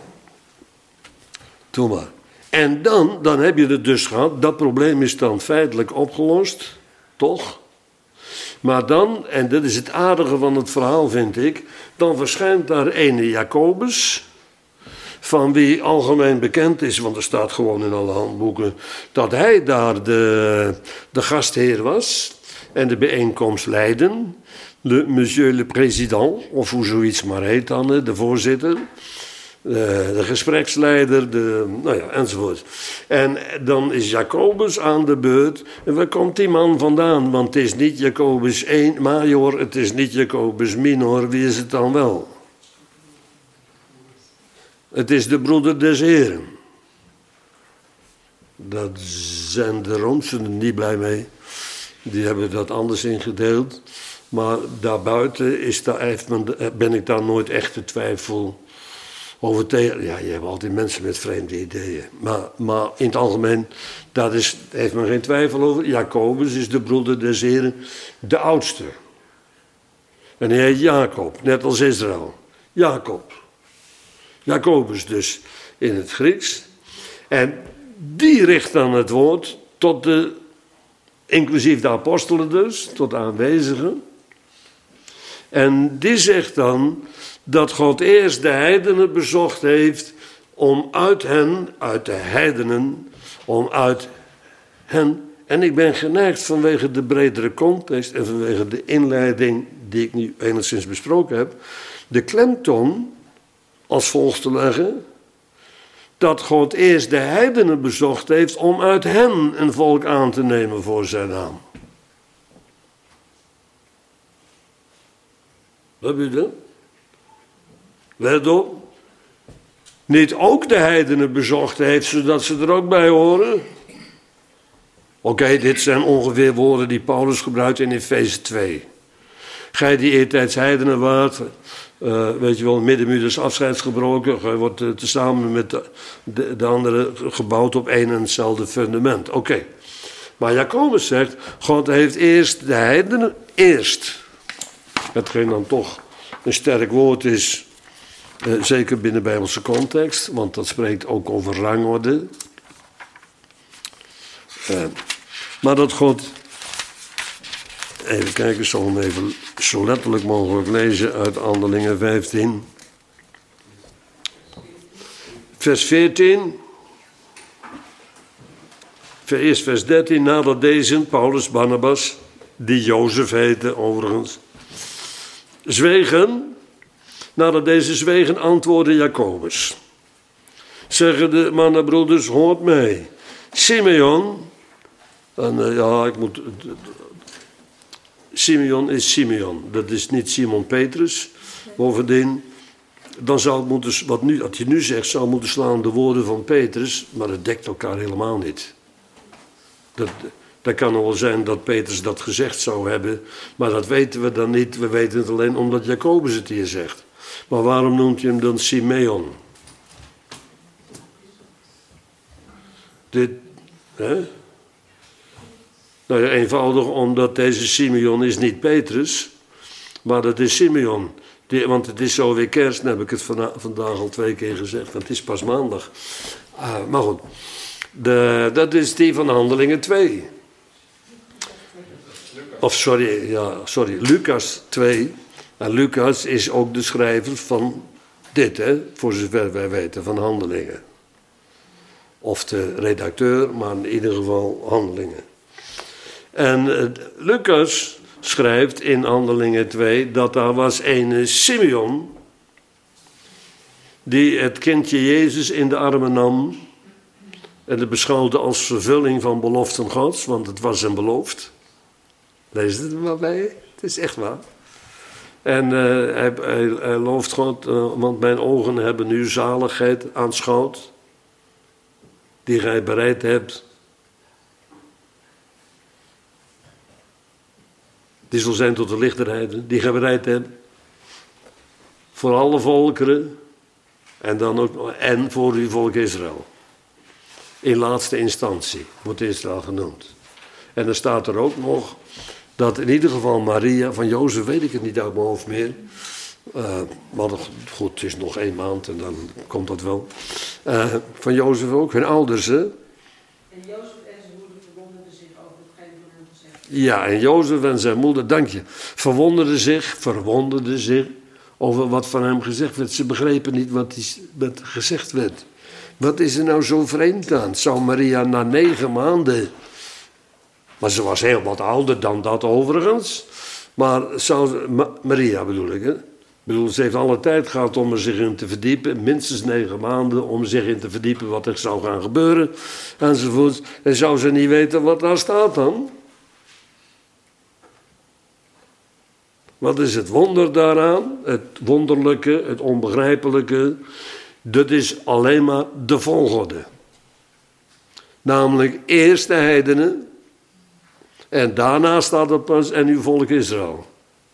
doe maar. En dan heb je het dus gehad, dat probleem is dan feitelijk opgelost, toch? Maar dan, en dat is het aardige van het verhaal vind ik, dan verschijnt daar ene Jacobus, van wie algemeen bekend is, want er staat gewoon in alle handboeken, dat hij daar de gastheer was en de bijeenkomst leidde. Monsieur le Président, of hoe zoiets maar heet dan, de voorzitter. De gespreksleider, enzovoort. En dan is Jacobus aan de beurt. En waar komt die man vandaan? Want het is niet Jacobus major, het is niet Jacobus minor. Wie is het dan wel? Het is de broeder des Heren. Dat zijn de Roomsen niet blij mee. Die hebben dat anders ingedeeld. Maar daarbuiten ben ik daar nooit echt te twijfel over tegen. Ja, je hebt altijd mensen met vreemde ideeën. Maar in het algemeen, heeft men geen twijfel over. Jacobus is de broeder des Heren, de oudste. En hij heet Jacob, net als Israël. Jacob. Jacobus dus in het Grieks. En die richt dan het woord tot inclusief de apostelen dus, tot de aanwezigen. En die zegt dan dat God eerst de heidenen bezocht heeft om uit de heidenen, en ik ben geneigd vanwege de bredere context en vanwege de inleiding die ik nu enigszins besproken heb, de klemtoon als volgt te leggen, dat God eerst de heidenen bezocht heeft om uit hen een volk aan te nemen voor zijn naam. Wat bedoel je? Let op. Niet ook de heidenen bezocht heeft, zodat ze er ook bij horen. Oké, dit zijn ongeveer woorden die Paulus gebruikt in Efeze 2. Gij die eertijds heidenen waart, weet je wel, middenmuur afscheids gebroken. Gij wordt tezamen met de anderen gebouwd op één en hetzelfde fundament. Oké. Maar Jacobus zegt, God heeft eerst de heidenen, hetgeen dan toch een sterk woord is, zeker binnen Bijbelse context, want dat spreekt ook over rangorde. Maar dat God, even kijken, ik zal hem even zo letterlijk mogelijk lezen uit Handelingen 15. Vers 14. Eerst vers 13. Nadat deze, Paulus, Barnabas, die Jozef heette overigens, zwegen. Nadat deze zwegen, antwoordde Jacobus. Zeggen de mannenbroeders, hoort mij. Simeon. En Simeon is Simeon. Dat is niet Simon Petrus. Bovendien, dan zou het moeten, wat je nu zegt, zou moeten slaan de woorden van Petrus, maar het dekt elkaar helemaal niet. Dat kan wel zijn dat Petrus dat gezegd zou hebben, maar dat weten we dan niet. We weten het alleen omdat Jacobus het hier zegt. Maar waarom noemt je hem dan Simeon? Nou ja, eenvoudig omdat deze Simeon is niet Petrus, maar dat is Simeon. Want het is zo weer kerst, dan heb ik het vandaag al 2 keer gezegd, want het is pas maandag. Maar goed, dat is die van Handelingen 2. Lucas 2. En Lucas is ook de schrijver van dit, voor zover wij weten, van Handelingen. Of de redacteur, maar in ieder geval Handelingen. En Lucas schrijft in Handelingen 2 dat daar was een Simeon die het kindje Jezus in de armen nam en het beschouwde als vervulling van beloften Gods, want het was hem beloofd. Lees het er maar bij, het is echt waar. En hij looft God, want mijn ogen hebben nu zaligheid aanschouwd, die gij bereid hebt. Die zal zijn tot de lichterheid, die gij bereid hebt. Voor alle volkeren. En dan ook en voor uw volk Israël. In laatste instantie wordt Israël genoemd. En dan staat er ook nog dat in ieder geval Maria, van Jozef weet ik het niet uit mijn hoofd meer. Maar goed, het is nog 1 maand en dan komt dat wel. Van Jozef ook, hun ouders. Hè? En Jozef en zijn moeder verwonderden zich over hetgeen van hem gezegd. Ja, en Jozef en zijn moeder, dank je, verwonderden zich over wat van hem gezegd werd. Ze begrepen niet wat gezegd werd. Wat is er nou zo vreemd aan? Zou Maria na 9 maanden... Maar ze was heel wat ouder dan dat overigens. Maar Maria bedoel ik, hè? Ze heeft alle tijd gehad om er zich in te verdiepen. Minstens 9 maanden om zich in te verdiepen wat er zou gaan gebeuren. Enzovoort. En zou ze niet weten wat daar staat dan? Wat is het wonder daaraan? Het wonderlijke, het onbegrijpelijke. Dat is alleen maar de volgorde. Namelijk eerst de heidenen. En daarna staat er pas en uw volk Israël.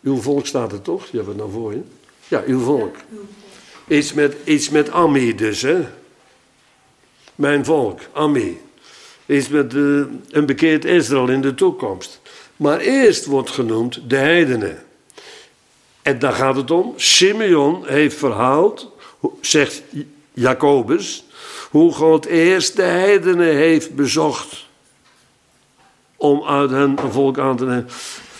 Uw volk staat er toch? Je hebt het nou voor je. Ja, uw volk. Iets met Ammi dus, hè. Mijn volk, Ammi. Iets met een bekeerd Israël in de toekomst. Maar eerst wordt genoemd de heidenen. En daar gaat het om. Simeon heeft verhaald, zegt Jacobus, hoe God eerst de heidenen heeft bezocht om uit hen een volk aan te nemen.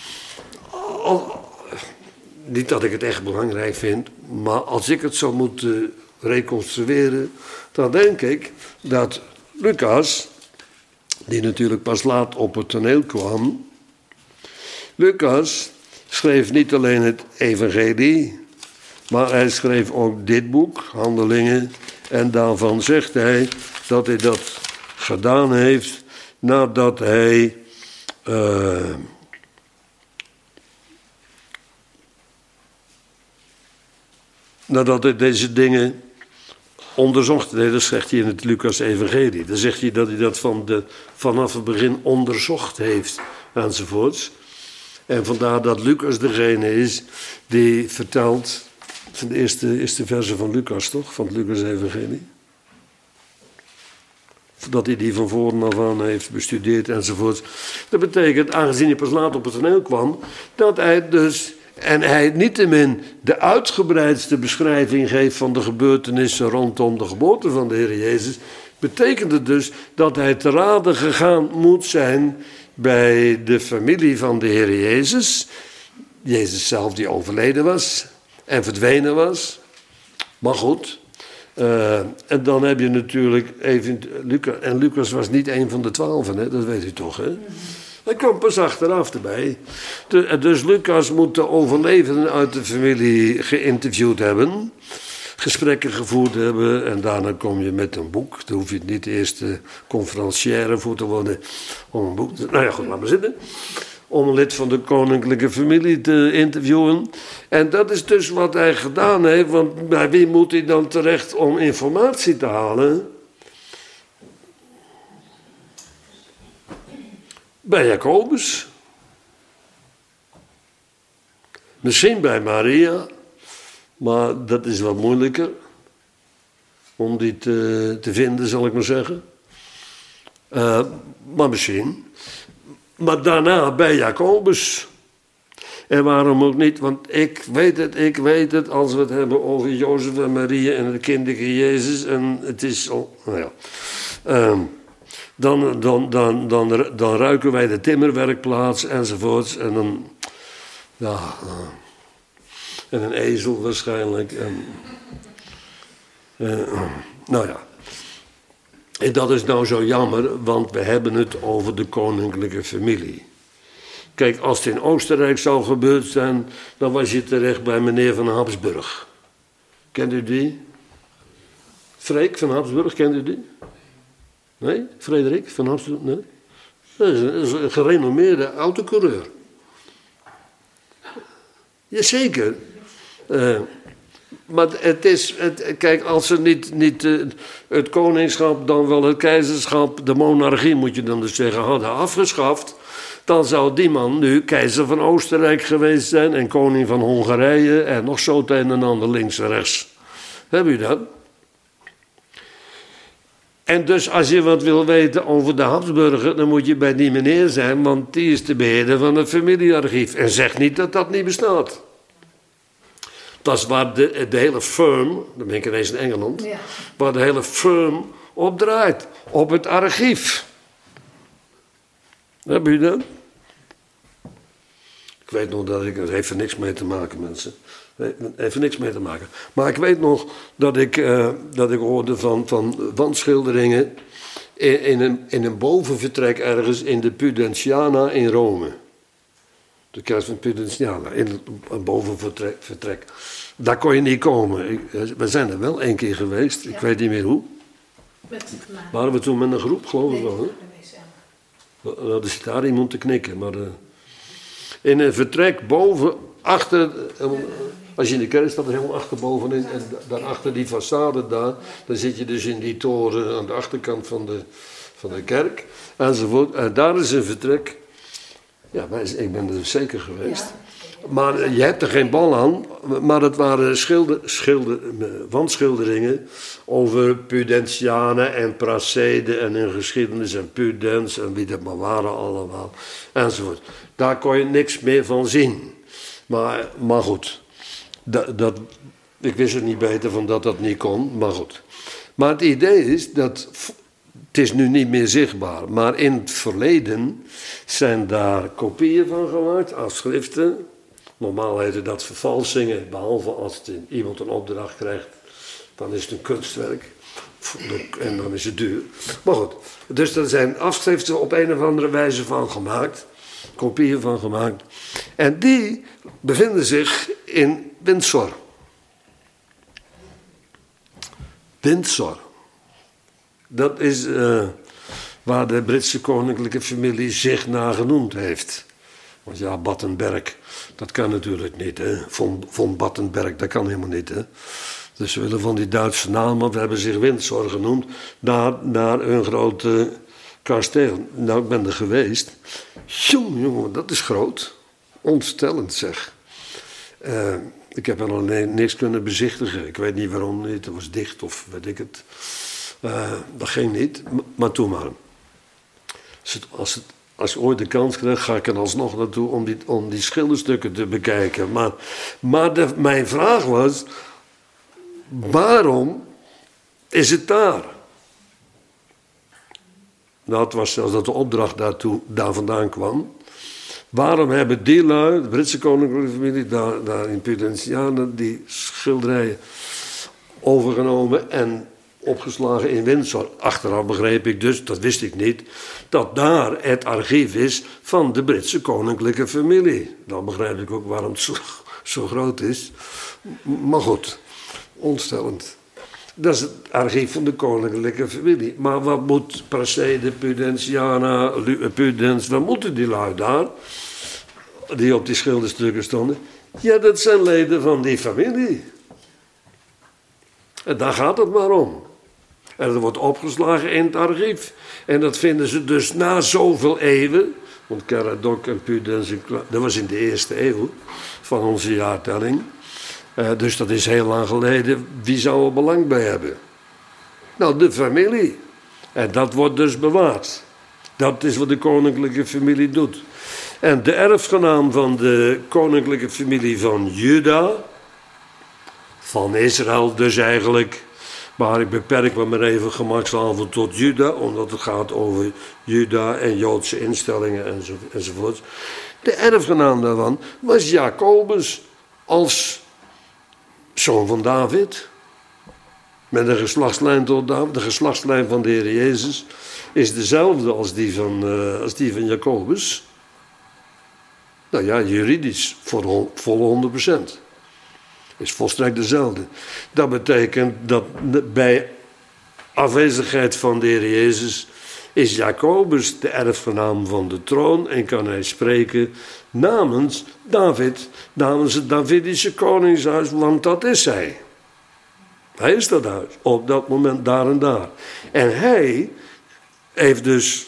Niet dat ik het echt belangrijk vind, maar als ik het zou moeten reconstrueren, dan denk ik dat Lucas, die natuurlijk pas laat op het toneel kwam, Lucas schreef niet alleen het evangelie, maar hij schreef ook dit boek, Handelingen. En daarvan zegt hij dat hij dat gedaan heeft nadat hij deze dingen onderzocht. Nee, dat zegt hij in het Lucas-evangelie. Dan zegt hij dat hij dat vanaf het begin onderzocht heeft, enzovoorts. En vandaar dat Lucas degene is die vertelt, van de eerste verse van Lucas toch, van het Lucas-evangelie. Dat hij die van voren af aan heeft bestudeerd enzovoorts. Dat betekent, aangezien hij pas laat op het toneel kwam, dat hij dus, en hij niettemin de uitgebreidste beschrijving geeft van de gebeurtenissen rondom de geboorte van de Heer Jezus, betekent het dus dat hij te rade gegaan moet zijn bij de familie van de Heer Jezus. Jezus zelf die overleden was en verdwenen was. Maar goed. En dan heb je natuurlijk even Lucas. En Lucas was niet een van de 12, hè? Dat weet u toch, hè? Hij kwam pas achteraf erbij. Dus Lucas moet de overlevenden uit de familie geïnterviewd hebben. Gesprekken gevoerd hebben. En daarna kom je met een boek. Dan hoef je niet eerst conferencière voor te worden om een boek te... Nou ja, goed, laat maar zitten. Om een lid van de koninklijke familie te interviewen. En dat is dus wat hij gedaan heeft. Want bij wie moet hij dan terecht om informatie te halen? Bij Jacobus. Misschien bij Maria. Maar dat is wat moeilijker. Om die te vinden, zal ik maar zeggen. Maar misschien. Maar daarna bij Jacobus. En waarom ook niet? Want ik weet het, als we het hebben over Jozef en Maria en het kinderke Jezus. En het is al, nou ja. Dan ruiken wij de timmerwerkplaats enzovoorts. En dan, ja, en een ezel waarschijnlijk. Nou ja. En dat is nou zo jammer, want we hebben het over de koninklijke familie. Kijk, als het in Oostenrijk zou gebeurd zijn, dan was je terecht bij meneer van Habsburg. Kent u die? Freek van Habsburg, kent u die? Nee? Frederik van Habsburg? Nee? Dat is een gerenommeerde autocoureur. Jazeker. Maar kijk, als ze niet het koningschap, dan wel het keizerschap, de monarchie moet je dan dus zeggen, hadden afgeschaft, dan zou die man nu keizer van Oostenrijk geweest zijn en koning van Hongarije en nog zo het een en ander links en rechts. Heb u dat? En dus als je wat wil weten over de Habsburger, dan moet je bij die meneer zijn, want die is de beheerder van het familiearchief. En zeg niet dat dat niet bestaat. Dat is waar de hele firm, dan ben ik ineens in Engeland, ja, waar de hele firm op draait. Op het archief. Heb je dat? Ik weet nog dat het heeft er niks mee te maken, mensen. Het heeft er niks mee te maken. Maar ik weet nog dat ik hoorde van wandschilderingen in een bovenvertrek ergens in de Pudentiana in Rome. De kerk van Pudentiana, in een bovenvertrek. Daar kon je niet komen. We zijn er wel 1 keer geweest, ja. Ik weet niet meer hoe. Waren we toen met een groep, geloof ik wel. Hè? Er zit daar iemand te knikken. Maar in een vertrek boven, achter, als je in de kerk staat, er helemaal achterbovenin. En daarachter die façade daar, dan zit je dus in die toren aan de achterkant van de kerk. Enzovoort. En daar is een vertrek. Ja, ik ben er zeker geweest. Ja. Maar je hebt er geen bal aan. Maar het waren wandschilderingen over Pudentianen en Praceden en hun geschiedenis en Pudens en wie dat maar waren allemaal. Enzovoort. Daar kon je niks meer van zien. Maar goed, ik wist het niet beter van dat niet kon, maar goed. Maar het idee is dat, het is nu niet meer zichtbaar, maar in het verleden zijn daar kopieën van gemaakt, afschriften. Normaal heette dat vervalsingen, behalve als iemand een opdracht krijgt, dan is het een kunstwerk. En dan is het duur. Maar goed, dus er zijn afschriften op een of andere wijze van gemaakt, kopieën van gemaakt. En die bevinden zich in Windsor. Windsor. Dat is waar de Britse koninklijke familie zich naar genoemd heeft. Want ja, Battenberg, dat kan natuurlijk niet. Hè? Von Battenberg, dat kan helemaal niet. Hè? Dus ze willen van die Duitse naam, maar we hebben zich Windsor genoemd. Naar een grote kasteel. Nou, ik ben er geweest. Jongen, dat is groot. Ontstellend zeg. Ik heb er alleen niks kunnen bezichtigen. Ik weet niet waarom niet. Het was dicht of weet ik het. Dat ging niet. Maar toen maar. Als ik ooit de kans krijg, ga ik er alsnog naartoe om die schilderstukken te bekijken. Maar mijn vraag was, waarom is het daar? Nou, het was zelfs dat de opdracht daar vandaan kwam. Waarom hebben die lui, de Britse koninklijke familie, daar in Pudentianen, die schilderijen overgenomen en opgeslagen in Windsor? Achteraf begreep ik dus, dat wist ik niet, dat daar het archief is van de Britse koninklijke familie. Dan begrijp ik ook waarom het zo groot is. Maar goed, ontstellend. Dat is het archief van de koninklijke familie. Maar wat moet Praceden, Pudentiana, Pudens, wat moeten die lui daar? Die op die schilderstukken stonden. Ja, dat zijn leden van die familie. En daar gaat het maar om. En dat wordt opgeslagen in het archief. En dat vinden ze dus na zoveel eeuwen. Want Caradoc en Pudens, dat was in de eerste eeuw van onze jaartelling. Dus dat is heel lang geleden. Wie zou er belang bij hebben? Nou, de familie. En dat wordt dus bewaard. Dat is wat de koninklijke familie doet. En de erfgenaam van de koninklijke familie van Juda, van Israël dus eigenlijk, maar ik beperk me maar even gemakshalve tot Juda, omdat het gaat over Juda en Joodse instellingen enzovoort. De erfgenaam daarvan was Jacobus als zoon van David. Met een geslachtslijn tot David. De geslachtslijn van de Heer Jezus is dezelfde als die van Jacobus. Nou ja, juridisch volle 100%. Is volstrekt dezelfde. Dat betekent dat bij afwezigheid van de Heer Jezus is Jacobus de erfgenaam van de troon en kan hij spreken namens David, namens het Davidische koningshuis, want dat is hij. Hij is dat huis, op dat moment daar en daar. En hij heeft dus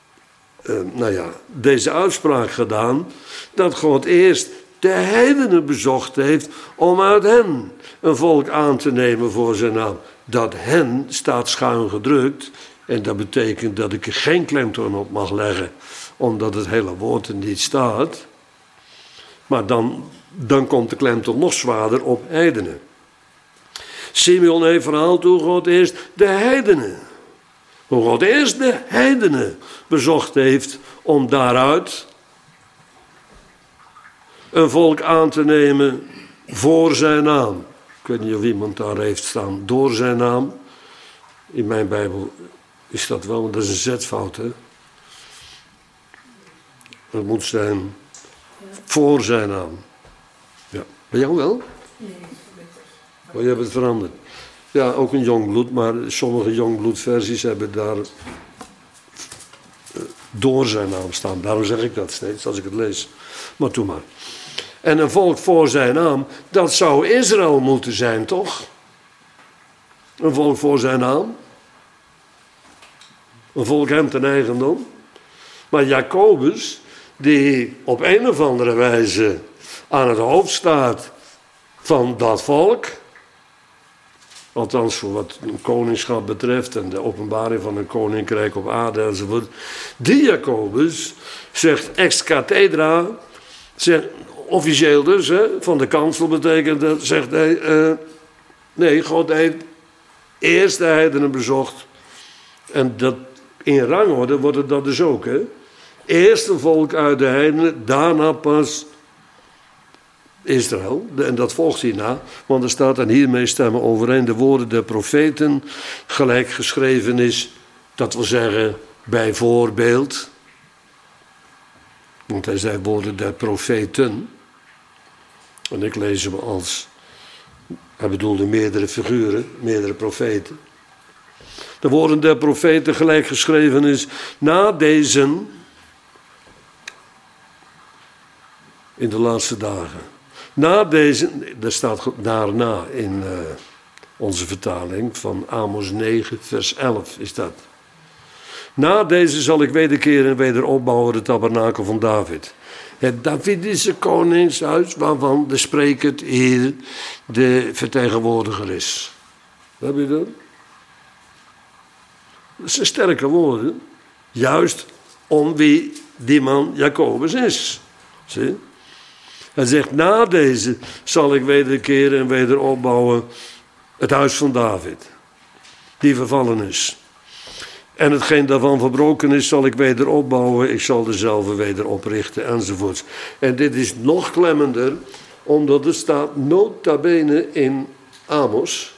deze uitspraak gedaan, dat God eerst de heidenen bezocht heeft om uit hen een volk aan te nemen voor zijn naam. Dat hen staat schuin gedrukt en dat betekent dat ik er geen klemtoon op mag leggen, omdat het hele woord er niet staat. Maar dan komt de klemtoon nog zwaarder op heidenen. Simeon heeft verhaald hoe God eerst de heidenen, hoe God eerst de heidenen bezocht heeft om daaruit een volk aan te nemen voor zijn naam. Ik weet niet of iemand daar heeft staan door zijn naam. In mijn Bijbel is dat wel, want dat is een zetfout. Hè? Dat moet zijn voor zijn naam. Ja. Bij jou wel? Nee, je hebt het veranderd. Ja, ook een jongbloed, maar sommige jongbloedversies hebben daar door zijn naam staan. Daarom zeg ik dat steeds als ik het lees. Maar doe maar. En een volk voor zijn naam, dat zou Israël moeten zijn, toch? Een volk voor zijn naam. Een volk hem ten eigendom. Maar Jacobus, die op een of andere wijze aan het hoofd staat van dat volk. Althans voor wat een koningschap betreft en de openbaring van een koninkrijk op aarde enzovoort. Die Jacobus zegt ex cathedra, zegt officieel dus, hè, van de kansel betekent dat, zegt hij, nee, God heeft eerst de heidenen bezocht. En dat in rangorde wordt het dat dus ook, hè. Eerst een volk uit de heidenen, daarna pas Israël. En dat volgt hierna, want er staat, en hiermee stemmen overeen de woorden der profeten, gelijk geschreven is, dat wil zeggen, bijvoorbeeld. Want hij zei woorden der profeten. En ik lees hem als, hij bedoelde meerdere figuren, meerdere profeten. De woorden der profeten gelijk geschreven is, na deze, in de laatste dagen. Na deze, er staat daarna in onze vertaling van Amos 9, vers 11 is dat. Na deze zal ik wederkeren en weder opbouwen de tabernakel van David. Het Davidische koningshuis waarvan de spreker hier de vertegenwoordiger is. Heb je dat? Dat zijn sterke woorden. Juist om wie die man Jacobus is. Zie? Hij zegt, na deze zal ik wederkeren en weder opbouwen het huis van David. Die vervallen is. En hetgeen daarvan verbroken is, zal ik weder opbouwen. Ik zal dezelfde weder oprichten, enzovoorts. En dit is nog klemmender, omdat er staat nota bene in Amos.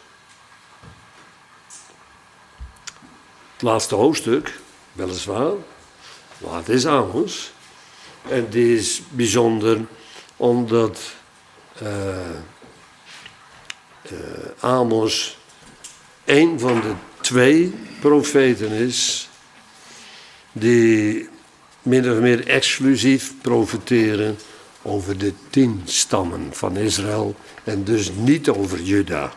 Het laatste hoofdstuk, weliswaar. Maar het is Amos. En die is bijzonder, omdat Amos een van de 2 profeten is die min of meer exclusief profeteren over de 10 stammen van Israël en dus niet over Juda.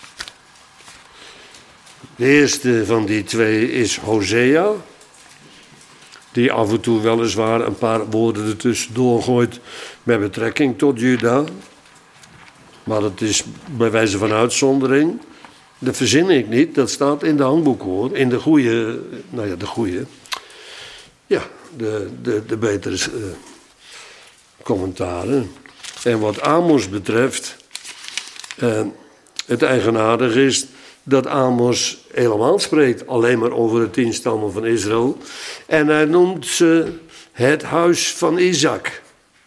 De eerste van die 2 is Hosea, die af en toe weliswaar een paar woorden ertussen doorgooit met betrekking tot Juda. Maar dat is bij wijze van uitzondering. Dat verzin ik niet, dat staat in de handboek hoor. In de goede, nou ja, de goede. Ja, de betere commentaren. En wat Amos betreft, het eigenaardige is dat Amos helemaal spreekt alleen maar over de 10 stammen van Israël. En hij noemt ze het huis van Isaac.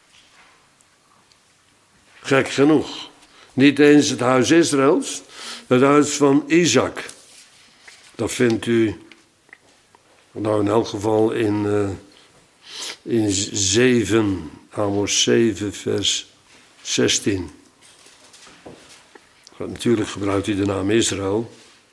Gek genoeg. Niet eens het huis Israëls, het huis van Isaac. Dat vindt u, nou in elk geval in 7, Amos 7, vers 16. Natuurlijk gebruikt hij de naam Israël.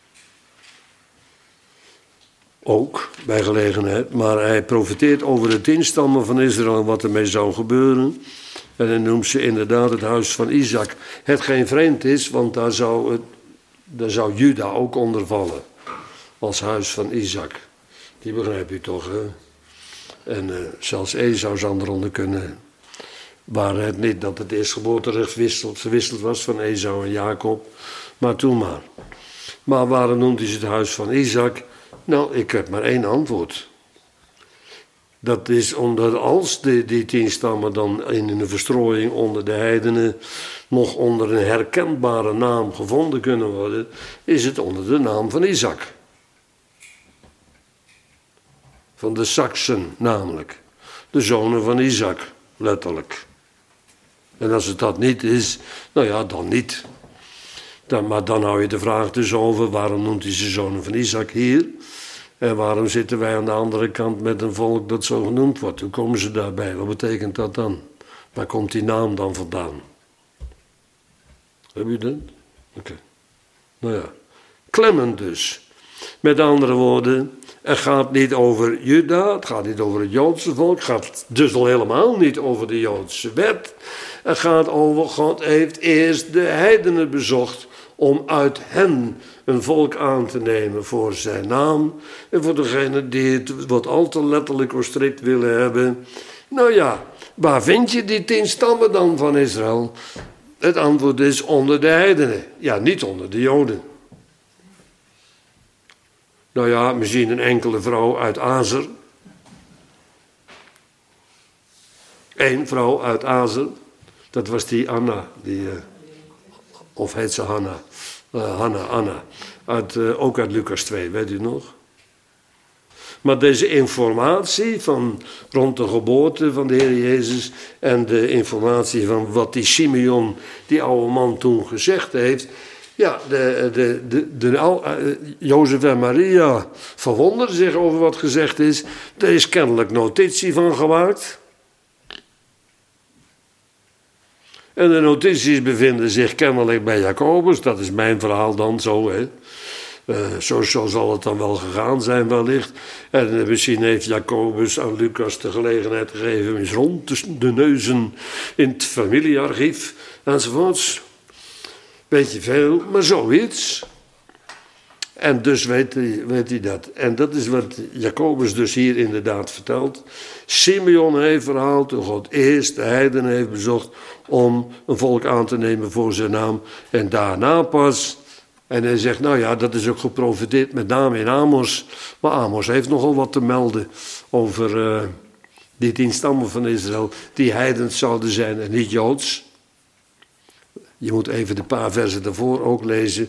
Ook, bij gelegenheid. Maar hij profeteert over de 10 stammen van Israël en wat ermee zou gebeuren. En hij noemt ze inderdaad het huis van Isaac. Hetgeen vreemd is, want daar zou Juda ook onder vallen. Als huis van Isaac. Die begrijp u toch, hè? En zelfs Esau zou eronder kunnen. Waar het niet dat het eerstgeboorterecht verwisseld was van Esau en Jacob. Maar toen maar. Maar waarom noemt hij het huis van Isaac? Nou, ik heb maar 1 antwoord. Dat is omdat als die 10 stammen dan in een verstrooiing onder de heidenen nog onder een herkenbare naam gevonden kunnen worden, is het onder de naam van Isaac. Van de Saksen namelijk. De zonen van Isaac, letterlijk. En als het dat niet is, nou ja, dan niet. Maar dan hou je de vraag dus over, waarom noemt hij ze zonen van Isaac hier? En waarom zitten wij aan de andere kant met een volk dat zo genoemd wordt? Hoe komen ze daarbij? Wat betekent dat dan? Waar komt die naam dan vandaan? Heb je dat? Oké. Nou ja, klemmend dus. Met andere woorden, het gaat niet over Juda, het gaat niet over het Joodse volk, het gaat dus al helemaal niet over de Joodse wet. Het gaat over, God heeft eerst de heidenen bezocht om uit hen een volk aan te nemen voor zijn naam. En voor degenen die het wat al te letterlijk of strikt willen hebben, Nou ja, waar vind je die 10 stammen dan van Israël? Het antwoord is onder de heidenen. Ja, niet onder de Joden. Nou ja, misschien een enkele vrouw uit Azer. 1 vrouw uit Azer. Dat was die Anna. Of heet ze Hanna? Anna. Ook uit Lucas 2, weet u nog? Maar deze informatie van rond de geboorte van de Heer Jezus en de informatie van wat die Simeon, die oude man, toen gezegd heeft. Ja, Jozef en Maria verwonderen zich over wat gezegd is. Er is kennelijk notitie van gemaakt. En de notities bevinden zich kennelijk bij Jacobus. Dat is mijn verhaal dan zo, hè. Zo zal het dan wel gegaan zijn wellicht. En misschien heeft Jacobus aan Lucas de gelegenheid gegeven eens rond tussen de neuzen in het familiearchief enzovoorts. Beetje veel, maar zoiets. En dus weet hij dat. En dat is wat Jacobus dus hier inderdaad vertelt. Simeon heeft verhaald toen God eerst de heidenen heeft bezocht om een volk aan te nemen voor zijn naam. En daarna pas. En hij zegt, nou ja, dat is ook geprofeteerd met name in Amos. Maar Amos heeft nogal wat te melden over die 10 stammen van Israël die heidens zouden zijn en niet Joods. Je moet even de paar versen daarvoor ook lezen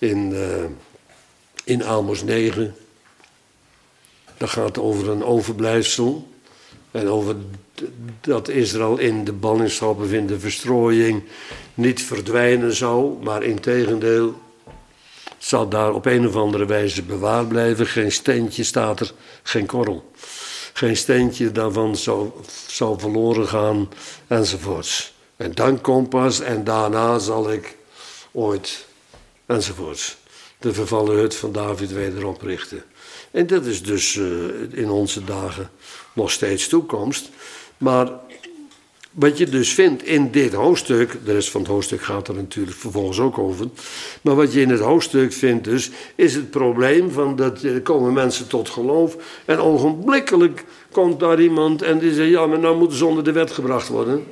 in Amos 9. Dat gaat over een overblijfsel. En over dat Israël in de ballingschap of in de verstrooiing niet verdwijnen zou, maar integendeel zal daar op een of andere wijze bewaard blijven. Geen steentje staat er, geen korrel. Geen steentje daarvan zou verloren gaan, enzovoorts. En dan komt pas, en daarna zal ik ooit, enzovoorts, de vervallen hut van David weder oprichten. En dat is dus in onze dagen nog steeds toekomst. Maar wat je dus vindt in dit hoofdstuk, de rest van het hoofdstuk gaat er natuurlijk vervolgens ook over. Maar wat je in het hoofdstuk vindt dus, is het probleem van dat er komen mensen tot geloof. En ogenblikkelijk komt daar iemand en die zegt, ja, maar nou moeten ze onder de wet gebracht worden.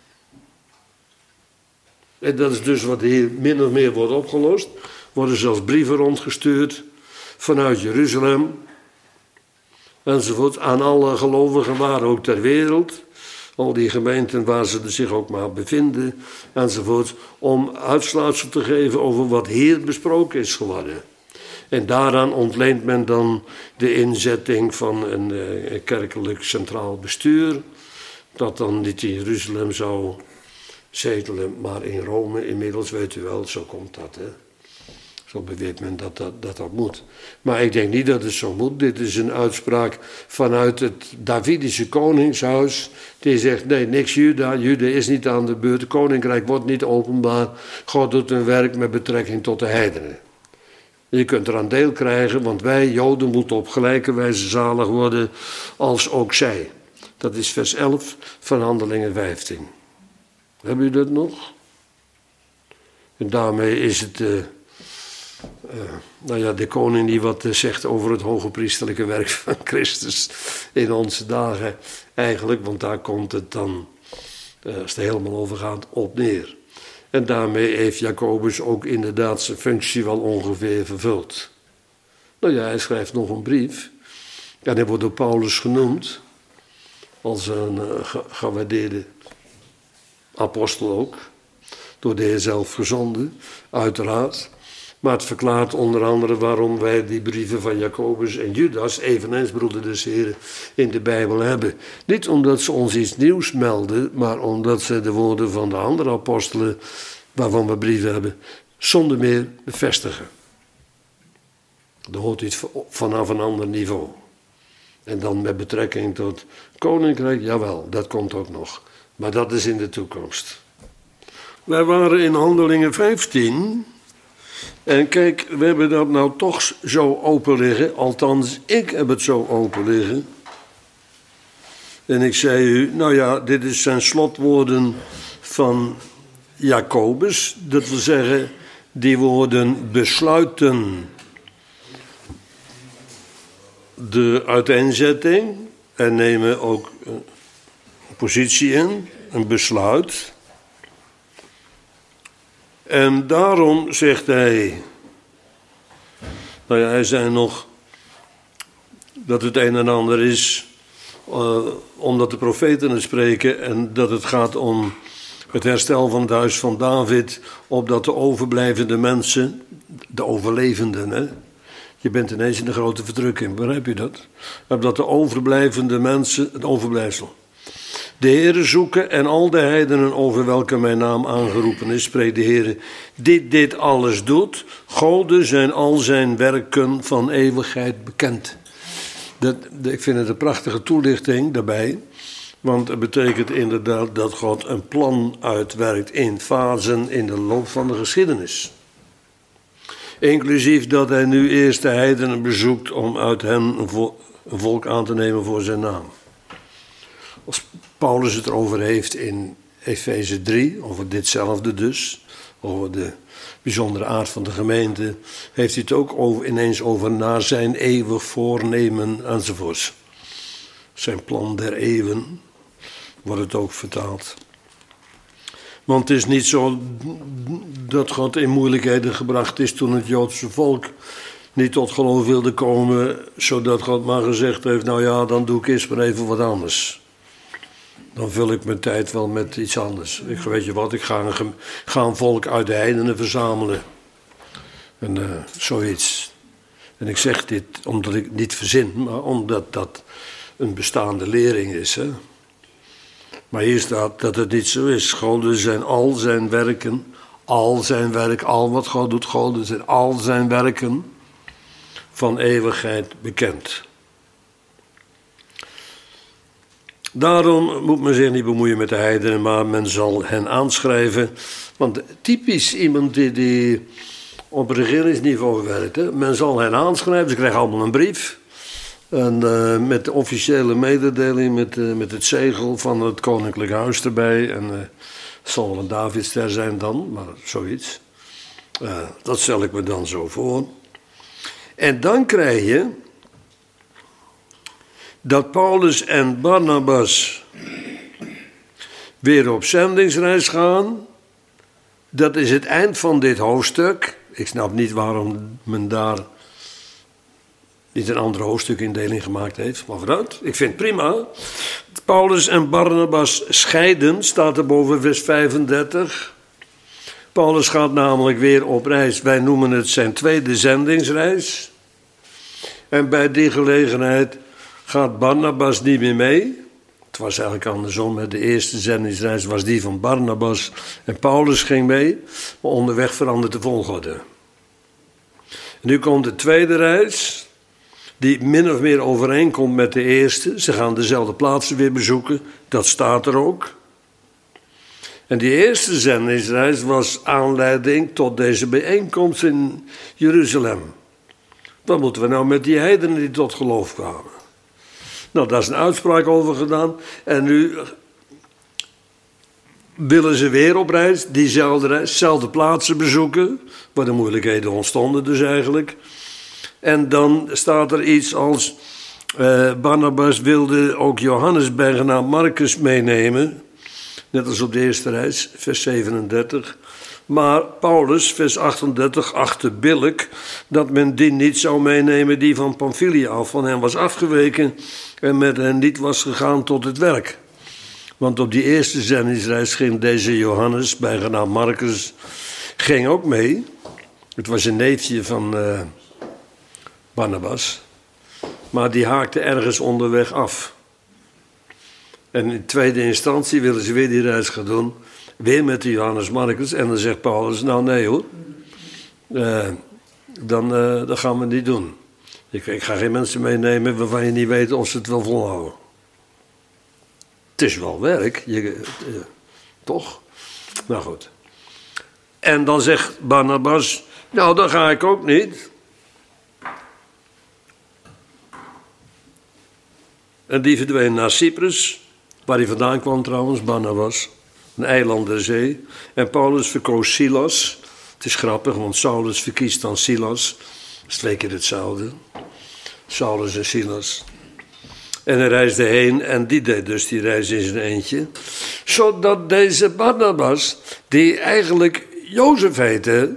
En dat is dus wat hier min of meer wordt opgelost. Worden zelfs brieven rondgestuurd vanuit Jeruzalem. Enzovoort aan alle gelovigen waar ook ter wereld. Al die gemeenten waar ze zich ook maar bevinden. Enzovoort. Om uitsluitsel te geven over wat hier besproken is geworden. En daaraan ontleent men dan de inzetting van een kerkelijk centraal bestuur. Dat dan niet in Jeruzalem zou zetelen, maar in Rome inmiddels, weet u wel, zo komt dat, hè. Zo beweert men dat moet. Maar ik denk niet dat het zo moet. Dit is een uitspraak vanuit het Davidische koningshuis. Die zegt, nee, niks Juda. Juda is niet aan de beurt. Het koninkrijk wordt niet openbaar. God doet een werk met betrekking tot de heidenen. Je kunt eraan deel krijgen, want wij, Joden, moeten op gelijke wijze zalig worden als ook zij. Dat is vers 11 van Handelingen 15. Hebben u dat nog? En daarmee is het de koning die wat zegt over het hoge priesterlijke werk van Christus in onze dagen eigenlijk, want daar komt het dan, als het er helemaal over gaat, op neer. En daarmee heeft Jacobus ook inderdaad zijn functie wel ongeveer vervuld. Nou ja, hij schrijft nog een brief en hij wordt door Paulus genoemd als een gewaardeerde apostel ook, door de Heer zelf gezonden, uiteraard. Maar het verklaart onder andere waarom wij die brieven van Jacobus en Judas, eveneens broeder des Heren, in de Bijbel hebben. Niet omdat ze ons iets nieuws melden, maar omdat ze de woorden van de andere apostelen, waarvan we brieven hebben, zonder meer bevestigen. Dat hoort iets vanaf een ander niveau. En dan met betrekking tot koninkrijk, jawel, dat komt ook nog. Maar dat is in de toekomst. Wij waren in Handelingen 15. En kijk, we hebben dat nou toch zo open liggen. Althans, ik heb het zo open liggen. En ik zei u, nou ja, dit is zijn slotwoorden van Jacobus. Dat wil zeggen, die woorden besluiten de uiteenzetting. En nemen ook positie in, een besluit. En daarom zegt hij, nou ja, hij zei nog dat het een en ander is, omdat de profeten het spreken en dat het gaat om het herstel van het huis van David, opdat de overblijvende mensen, de overlevenden, hè? Je bent ineens in de grote verdrukking, begrijp je dat? Opdat de overblijvende mensen, het overblijfsel, de Heere zoeken en al de heidenen over welke mijn naam aangeroepen is, spreekt de Heere, die dit alles doet, Gode zijn al zijn werken van eeuwigheid bekend. Ik vind het een prachtige toelichting daarbij, want het betekent inderdaad dat God een plan uitwerkt in fasen in de loop van de geschiedenis. Inclusief dat hij nu eerst de heidenen bezoekt om uit hen een volk aan te nemen voor zijn naam. Als Paulus het erover heeft in Efeze 3, over ditzelfde dus, over de bijzondere aard van de gemeente, heeft hij het ook ineens over naar zijn eeuwig voornemen enzovoorts. Zijn plan der eeuwen wordt het ook vertaald. Want het is niet zo dat God in moeilijkheden gebracht is toen het Joodse volk niet tot geloof wilde komen, zodat God maar gezegd heeft, nou ja, dan doe ik eerst maar even wat anders. Dan vul ik mijn tijd wel met iets anders. Weet je wat, ik ga een volk uit de heidenen verzamelen. En zoiets. En ik zeg dit omdat ik niet verzin, maar omdat dat een bestaande lering is. Hè? Maar hier staat dat het niet zo is. God zijn al zijn werken, al wat God doet, God zijn al zijn werken van eeuwigheid bekend. Daarom moet men zich niet bemoeien met de heidenen, maar men zal hen aanschrijven. Want typisch iemand die op regeringsniveau werkt. Hè? Men zal hen aanschrijven, ze krijgen allemaal een brief. En met de officiële mededeling, met het zegel van het koninklijk huis erbij. En het zal wel een Davidster zijn dan, maar zoiets. Dat stel ik me dan zo voor. En dan krijg je dat Paulus en Barnabas weer op zendingsreis gaan. Dat is het eind van dit hoofdstuk. Ik snap niet waarom men daar niet een andere hoofdstukindeling gemaakt heeft. Maar vooruit, ik vind het prima. Paulus en Barnabas scheiden, staat er boven vers 35. Paulus gaat namelijk weer op reis. Wij noemen het zijn tweede zendingsreis. En bij die gelegenheid gaat Barnabas niet meer mee. Het was eigenlijk andersom. De eerste zendingsreis was die van Barnabas en Paulus ging mee. Maar onderweg verandert de volgorde. En nu komt de tweede reis, die min of meer overeenkomt met de eerste. Ze gaan dezelfde plaatsen weer bezoeken. Dat staat er ook. En die eerste zendingsreis was aanleiding tot deze bijeenkomst in Jeruzalem. Wat moeten we nou met die heidenen die tot geloof kwamen? Nou, daar is een uitspraak over gedaan. En nu willen ze weer op reis, diezelfde reis, dezelfde plaatsen bezoeken. Waar de moeilijkheden ontstonden dus eigenlijk. En dan staat er iets als Barnabas wilde ook Johannes bijgenaamd Marcus meenemen. Net als op de eerste reis, vers 37. Maar Paulus, vers 38, achtte billijk dat men die niet zou meenemen die van Pamphylia af. Van hen was afgeweken en met hen niet was gegaan tot het werk. Want op die eerste zendingsreis ging deze Johannes, bijgenaamd Marcus, ging ook mee. Het was een neefje van Barnabas. Maar die haakte ergens onderweg af. En in tweede instantie willen ze weer die reis gaan doen. Weer met die Johannes Marcus. En dan zegt Paulus, nou nee hoor. Dan gaan we het niet doen. Ik ga geen mensen meenemen waarvan je niet weet of ze het wel volhouden. Het is wel werk. Toch? Nou goed. En dan zegt Barnabas, nou dan ga ik ook niet. En die verdween naar Cyprus. Waar hij vandaan kwam trouwens, Barnabas. Een eiland der zee. En Paulus verkoos Silas. Het is grappig, want Saulus verkiest dan Silas. Dat is 2 keer hetzelfde. Saulus en Silas. En hij reisde heen en die deed dus die reis in zijn eentje. Zodat deze Barnabas, die eigenlijk Jozef heette,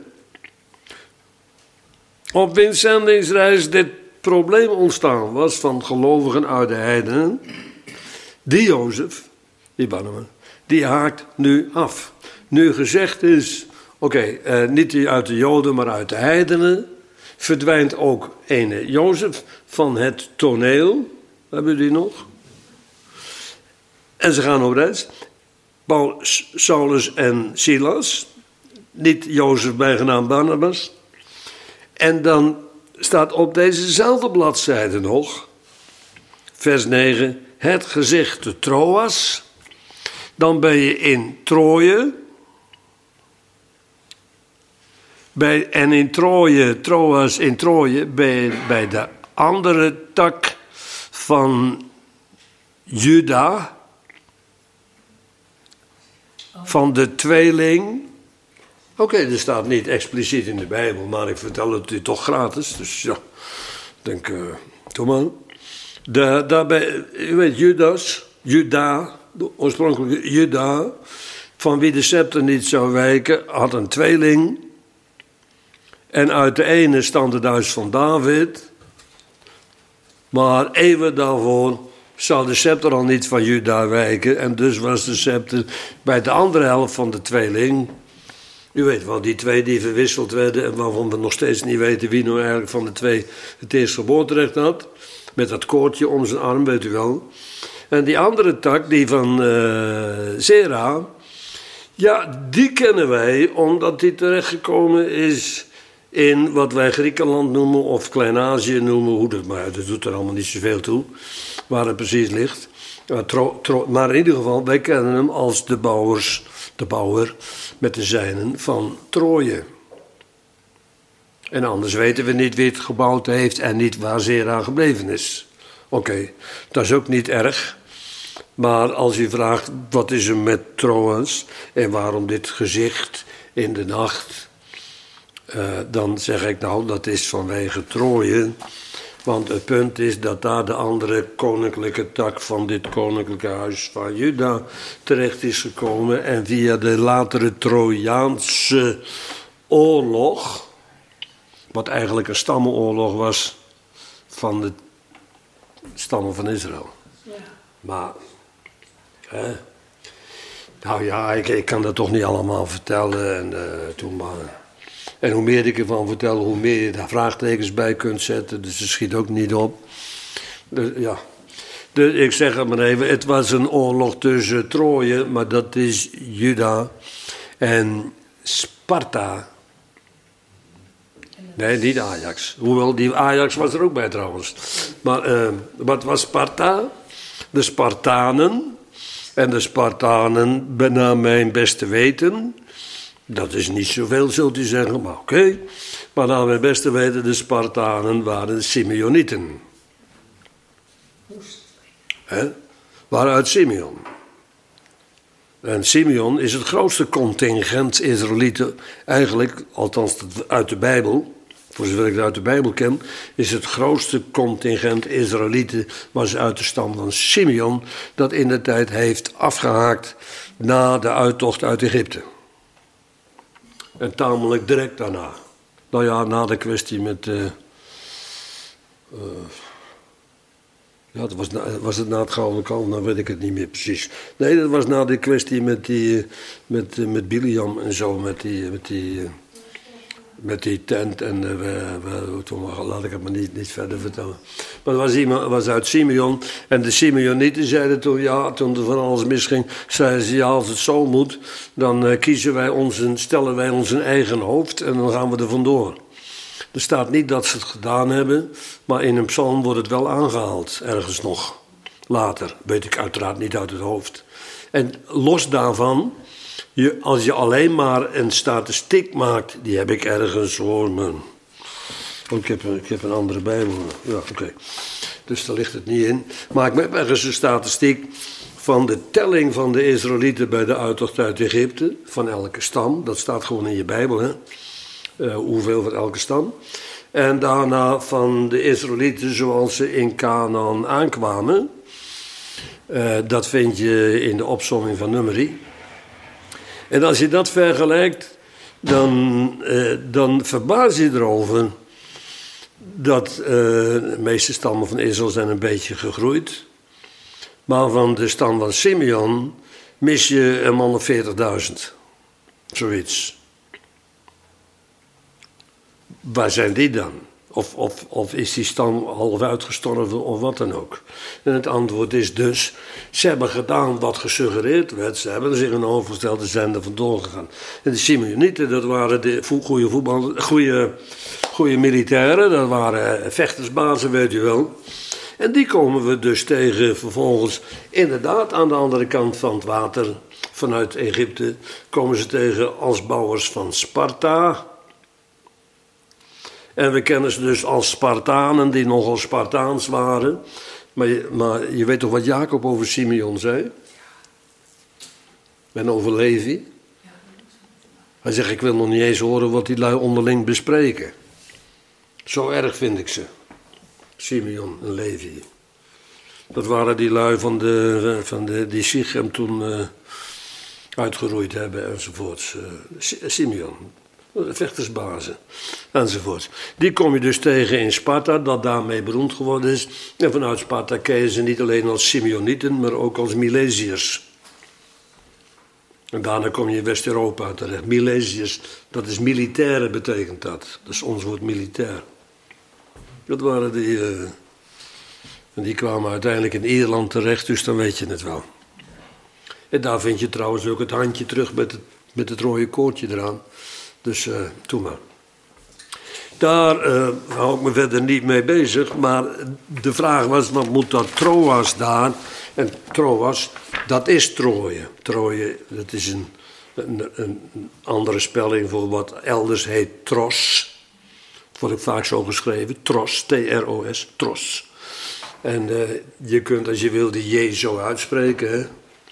op wiens zendingsreis dit probleem ontstaan was van gelovigen uit de heidenen. Die Jozef, die Barnabas, die haakt nu af. Nu gezegd is, oké, niet uit de Joden, maar uit de heidenen, verdwijnt ook ene Jozef van het toneel. Hebben jullie nog? En ze gaan op reis. Saulus en Silas, niet Jozef bijgenaamd Barnabas. En dan staat op dezezelfde bladzijde nog, vers 9, het gezicht de Troas. Dan ben je in Troje. En in Troje, Troas in Troje, ben je bij de andere tak van Juda. Van de tweeling. Oké, dat staat niet expliciet in de Bijbel, maar ik vertel het u toch gratis. Dus ja, ik denk, doe maar. Daarbij, u weet, Juda, de oorspronkelijke Juda, van wie de scepter niet zou wijken, had een tweeling. En uit de ene stond het huis van David. Maar eeuwen daarvoor zou de scepter al niet van Juda wijken. En dus was de scepter bij de andere helft van de tweeling. U weet wel, die twee die verwisseld werden en waarvan we nog steeds niet weten wie nou eigenlijk van de twee het eerste geboorterecht had. Met dat koordje om zijn arm, weet u wel. En die andere tak, die van Zera, ja, die kennen wij omdat die terechtgekomen is in wat wij Griekenland noemen of Klein-Azië noemen, hoe dat, maar dat doet er allemaal niet zoveel toe, waar het precies ligt. Maar in ieder geval, wij kennen hem als de bouwer met de zijnen van Troje. En anders weten we niet wie het gebouwd heeft en niet waar Zera gebleven is. Oké, dat is ook niet erg. Maar als u vraagt, wat is er met Troas en waarom dit gezicht in de nacht, dan zeg ik nou, dat is vanwege Troje. Want het punt is dat daar de andere koninklijke tak van dit koninklijke huis van Juda terecht is gekomen. En via de latere Trojaanse oorlog, wat eigenlijk een stammenoorlog was van de stammen van Israël. Ja. Maar, nou ja, ik kan dat toch niet allemaal vertellen. En toen maar. En hoe meer ik ervan vertel, hoe meer je daar vraagtekens bij kunt zetten. Dus het schiet ook niet op. Dus, ja. Dus ik zeg het maar even, het was een oorlog tussen Troje, maar dat is Juda en Sparta. Nee, niet Ajax. Hoewel, die Ajax was er ook bij trouwens. Maar wat was Sparta? De Spartanen. En de Spartanen, naar mijn beste weten, dat is niet zoveel, zult u zeggen, maar oké. Maar naar mijn beste weten, de Spartanen waren Simeonieten. Waaruit Simeon. En Simeon is het grootste contingent Israëlieten, eigenlijk, althans uit de Bijbel, voor zover ik het uit de Bijbel ken, is het grootste contingent Israëlieten, was uit de stam van Simeon, dat in de tijd heeft afgehaakt na de uittocht uit Egypte. En tamelijk direct daarna. Nou ja, na de kwestie met. Ja, was het na het Gouden Kalf? Nou weet ik het niet meer precies. Nee, dat was na de kwestie met Biliam en zo, met die tent. En toen laat ik het maar niet verder vertellen. Maar het was uit Simeon. En de Simeonieten zeiden toen, ja, toen er van alles misging, zeiden ze, ja, als het zo moet, dan stellen wij ons een eigen hoofd en dan gaan we er vandoor. Er staat niet dat ze het gedaan hebben, maar in een psalm wordt het wel aangehaald, ergens nog. Later, weet ik uiteraard niet uit het hoofd. En los daarvan, als je alleen maar een statistiek maakt, die heb ik ergens hoor, man. Oh, ik heb een andere Bijbel. Ja, oké. Dus daar ligt het niet in. Maar ik heb ergens een statistiek van de telling van de Israëlieten bij de uittocht uit Egypte, van elke stam. Dat staat gewoon in je Bijbel, hè. Hoeveel van elke stam. En daarna van de Israëlieten zoals ze in Canaan aankwamen. Dat vind je in de opsomming van Numeri. En als je dat vergelijkt, dan verbaas je erover dat de meeste stammen van Israël zijn een beetje gegroeid. Maar van de stam van Simeon mis je een man of 40.000. Zoiets. Waar zijn die dan? Of is die stam half uitgestorven of wat dan ook? En het antwoord is dus, ze hebben gedaan wat gesuggereerd werd. Ze hebben zich een overgestelde zender vandoor gegaan. En de Simeonieten, dat waren de goede militairen. Dat waren vechtersbazen, weet u wel. En die komen we dus tegen vervolgens, inderdaad aan de andere kant van het water, vanuit Egypte, komen ze tegen als bouwers van Sparta. En we kennen ze dus als Spartanen, die nogal Spartaans waren. Maar je weet toch wat Jacob over Simeon zei? En over Levi? Hij zegt, ik wil nog niet eens horen wat die lui onderling bespreken. Zo erg vind ik ze. Simeon en Levi. Dat waren die lui die Sichem toen uitgeroeid hebben enzovoorts. Simeon. Vechtersbazen, enzovoort. Die kom je dus tegen in Sparta, dat daarmee beroemd geworden is. En vanuit Sparta ken je ze niet alleen als Simeonieten, maar ook als Milesiërs. En daarna kom je in West-Europa terecht. Milesiërs, dat is militairen, betekent dat. Dat is ons woord militair. Dat waren die... en die kwamen uiteindelijk in Ierland terecht, dus dan weet je het wel. En daar vind je trouwens ook het handje terug met het rode koordje eraan. Dus doe maar. Daar hou ik me verder niet mee bezig. Maar de vraag was, wat moet dat Troas daar? En Troas, dat is Troje. Troje, dat is een andere spelling voor wat elders heet Tros. Dat wordt ook vaak zo geschreven. Tros, T-R-O-S, Tros. En je kunt, als je wil, de J zo uitspreken. Hè?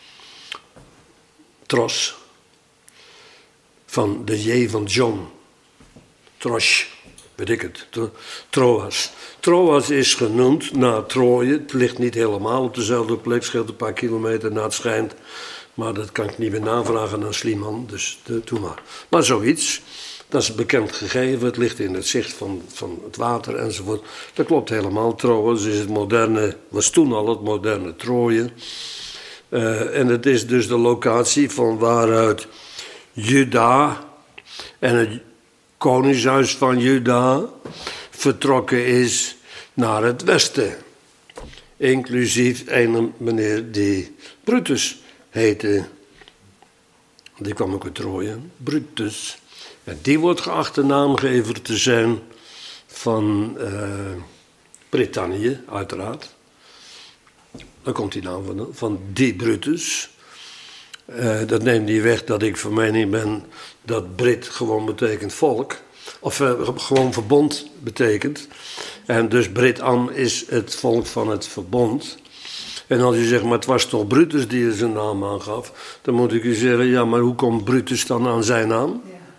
Tros. Van de J van John. Trosh, weet ik het. Troas. Troas is genoemd naar Troje. Het ligt niet helemaal op dezelfde plek. Scheelt een paar kilometer naar het schijnt. Maar dat kan ik niet meer navragen aan Sliman. Dus doe maar. Maar zoiets. Dat is een bekend gegeven. Het ligt in het zicht van het water enzovoort. Dat klopt helemaal. Troas is was toen al het moderne Troje. En het is dus de locatie van waaruit Juda en het koningshuis van Juda vertrokken is naar het westen. Inclusief een meneer die Brutus heette. Die kwam ook uit Troje, Brutus. En die wordt geacht de naamgever te zijn van Brittannië, uiteraard. Daar komt die naam van die Brutus. Dat neemt niet weg dat ik van mening ben dat Brit gewoon betekent volk. Of gewoon verbond betekent. En dus Brit-Am is het volk van het verbond. En als u zegt, maar het was toch Brutus die er zijn naam aan gaf. Dan moet ik u zeggen, ja, maar hoe komt Brutus dan aan zijn naam?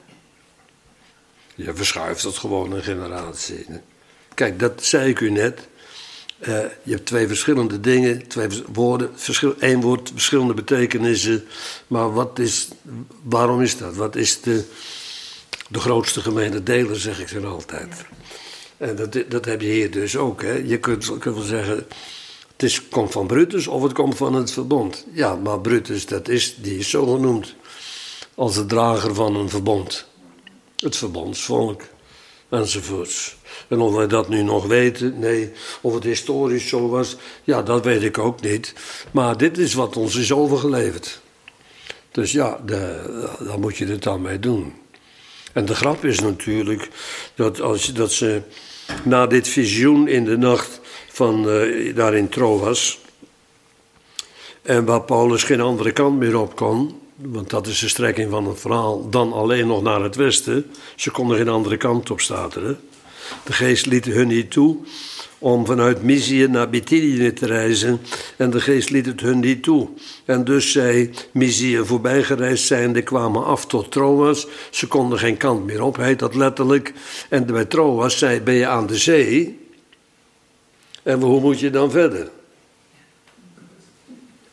Je verschuift dat gewoon een generatie. Kijk, dat zei ik u net. Je hebt twee verschillende dingen, twee woorden, één woord, verschillende betekenissen. Maar waarom is dat? Wat is de grootste gemene deler, zeg ik dan altijd. En dat heb je hier dus ook. Hè. Je kunt wel zeggen, komt van Brutus of het komt van het verbond. Ja, maar Brutus, die is zo genoemd als de drager van een verbond. Het verbondsvolk, enzovoorts. En of wij dat nu nog weten, nee, of het historisch zo was, ja, dat weet ik ook niet. Maar dit is wat ons is overgeleverd. Dus ja, daar moet je het dan mee doen. En de grap is natuurlijk dat ze na dit visioen in de nacht van daar in Troas, en waar Paulus geen andere kant meer op kon, want dat is de strekking van het verhaal, dan alleen nog naar het westen. Ze konden geen andere kant op staan. Hè? De geest liet hun niet toe om vanuit Mysië naar Bithynië te reizen. En de geest liet het hun niet toe. En dus zij, Mysië voorbijgereisd zijnde, kwamen af tot Troas. Ze konden geen kant meer op, heet dat letterlijk. En bij Troas ben je aan de zee. En hoe moet je dan verder?